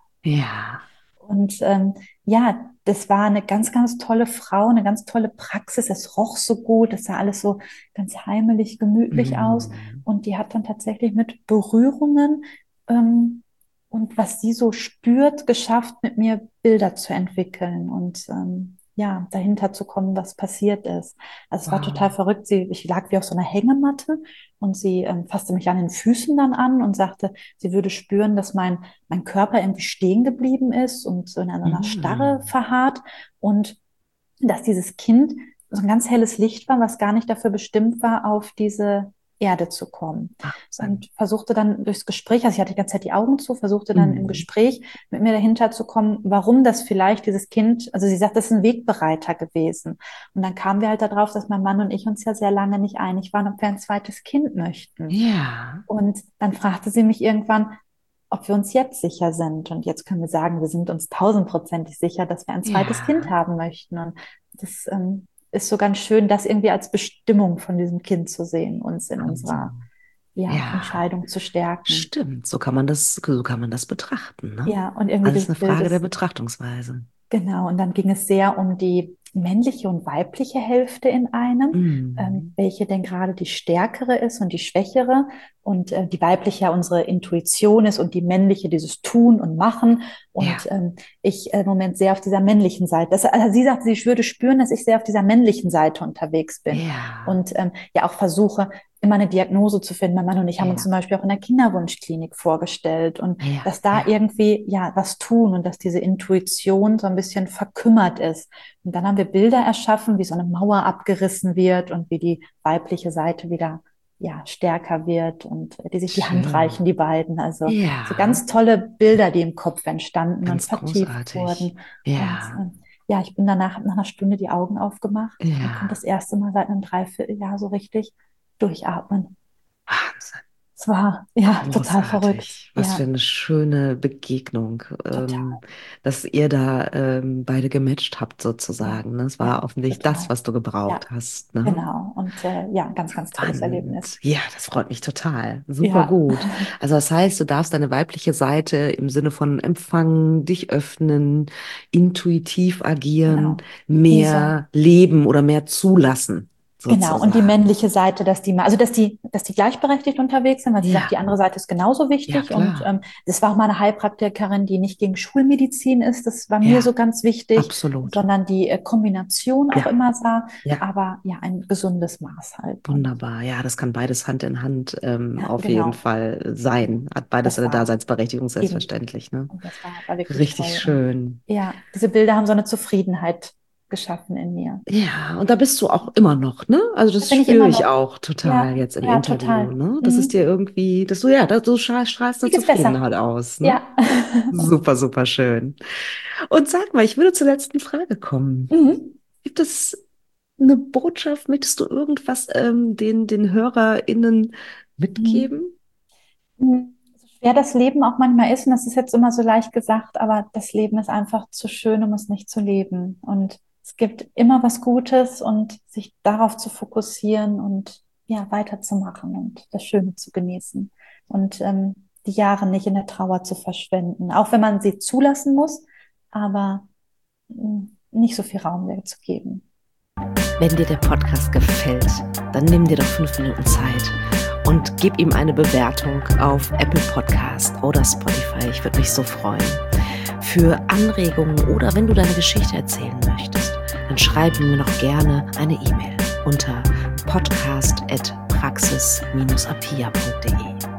Ja. Und ähm, ja, das war eine ganz, ganz tolle Frau, eine ganz tolle Praxis. Es roch so gut, es sah alles so ganz heimelig, gemütlich aus. Mm. Und die hat dann tatsächlich mit Berührungen ähm, und was sie so spürt, geschafft, mit mir Bilder zu entwickeln und ähm, ja, dahinter zu kommen, was passiert ist. Also es war total Wow. verrückt. Sie, ich lag wie auf so einer Hängematte und sie ähm, fasste mich an den Füßen dann an und sagte, sie würde spüren, dass mein mein Körper irgendwie stehen geblieben ist und so in einer Starre Mm. verharrt und dass dieses Kind so ein ganz helles Licht war, was gar nicht dafür bestimmt war, auf diese Erde zu kommen. Wahnsinn. Und versuchte dann durchs Gespräch, also ich hatte die ganze Zeit die Augen zu, versuchte dann im Mm. Gespräch mit mir dahinter zu kommen, warum das vielleicht dieses Kind, also sie sagt, das ist ein Wegbereiter gewesen. Und dann kamen wir halt darauf, dass mein Mann und ich uns ja sehr lange nicht einig waren, ob wir ein zweites Kind möchten. Ja. Und dann fragte sie mich irgendwann, ob wir uns jetzt sicher sind. Und jetzt können wir sagen, wir sind uns tausendprozentig sicher, dass wir ein zweites Kind Ja. haben möchten. Und das ähm, ist so ganz schön, das irgendwie als Bestimmung von diesem Kind zu sehen, uns in unserer Wahnsinn. ja, Ja. Entscheidung zu stärken. Stimmt, so kann man das, so kann man das betrachten, ne? Ja, und irgendwie Alles das eine Bild Frage der ist Betrachtungsweise. genau, und dann ging es sehr um die männliche und weibliche Hälfte in einem, ähm, Mhm. welche denn gerade die stärkere ist und die schwächere. Und äh, die weibliche ja unsere Intuition ist und die männliche dieses Tun und Machen. Und Ja, ähm, ich äh, im Moment sehr auf dieser männlichen Seite. Das, also sie sagt, sie würde spüren, dass ich sehr auf dieser männlichen Seite unterwegs bin. ja, Und ähm, ja auch versuche, immer eine Diagnose zu finden. Mein Mann und ich haben uns ja, zum Beispiel auch in der Kinderwunschklinik vorgestellt und ja, dass da ja. irgendwie ja was tun und dass diese Intuition so ein bisschen verkümmert ist. Und dann haben wir Bilder erschaffen, wie so eine Mauer abgerissen wird und wie die weibliche Seite wieder ja stärker wird und die sich die Hand reichen, Schön. die beiden. Also so Ja, ganz tolle Bilder, die im Kopf entstanden und ganz vertieft großartig. wurden. Und Ja, ähm, ja, ich bin danach nach einer Stunde die Augen aufgemacht und konnte ja. das erste Mal seit einem Dreivierteljahr so richtig durchatmen. Wahnsinn. Es war ja total verrückt. Großartig. Was für Ja, eine schöne Begegnung, ähm, total. dass ihr da ähm, beide gematcht habt Ja, sozusagen. Ne? Das war ja, hoffentlich das, total. was du gebraucht Ja, hast. Ne? genau. Und äh, ja, ein ganz, ganz tolles Erlebnis. Spannend. Ja, das freut mich total. Super Ja, gut. Also das heißt, du darfst deine weibliche Seite im Sinne von empfangen, dich öffnen, intuitiv agieren, genau. Wie so ein mehr leben oder mehr zulassen. Genau, und die männliche Seite, dass die, also dass die, dass die gleichberechtigt unterwegs sind, weil sie Ja. sagt, die andere Seite ist genauso wichtig. Ja, und ähm, das war auch mal eine Heilpraktikerin, die nicht gegen Schulmedizin ist, das war mir ja, so ganz wichtig, absolut. sondern die äh, Kombination auch Ja. immer sah, Ja. aber ja, ein gesundes Maß halt. Wunderbar, ja, das kann beides Hand in Hand ähm, Ja, auf genau. jeden Fall sein. Hat beides Das eine war Daseinsberechtigung, eben, selbstverständlich. Ne? und das war, war wirklich Richtig toll. Und schön. ja, diese Bilder haben so eine Zufriedenheit geschaffen in mir. Ja, und da bist du auch immer noch, ne? Also Da das bin ich spüre immer ich noch. auch total Ja, jetzt im ja, Interview, total. ne? Das ist Mhm. dir irgendwie, dass du, ja, da- du scha- strahlst Mir eine geht's besser. Zufriedenheit aus, ne? Ja. Super, super schön. Und sag mal, ich würde zur letzten Frage kommen. Mhm. Gibt es eine Botschaft, möchtest du irgendwas ähm, den, den HörerInnen Mhm. mitgeben? Mhm. So schwer das Leben auch manchmal ist, und das ist jetzt immer so leicht gesagt, aber das Leben ist einfach zu schön, um es nicht zu leben. Und es gibt immer was Gutes, und sich darauf zu fokussieren und ja, weiterzumachen und das Schöne zu genießen. Und ähm, die Jahre nicht in der Trauer zu verschwenden, auch wenn man sie zulassen muss, aber mh, nicht so viel Raum mehr zu geben. Wenn dir der Podcast gefällt, dann nimm dir doch fünf Minuten Zeit und gib ihm eine Bewertung auf Apple Podcast oder Spotify. Ich würde mich so freuen. Für Anregungen oder wenn du deine Geschichte erzählen möchtest, dann schreib mir noch gerne eine E-Mail unter podcast at praxis dash apia punkt de.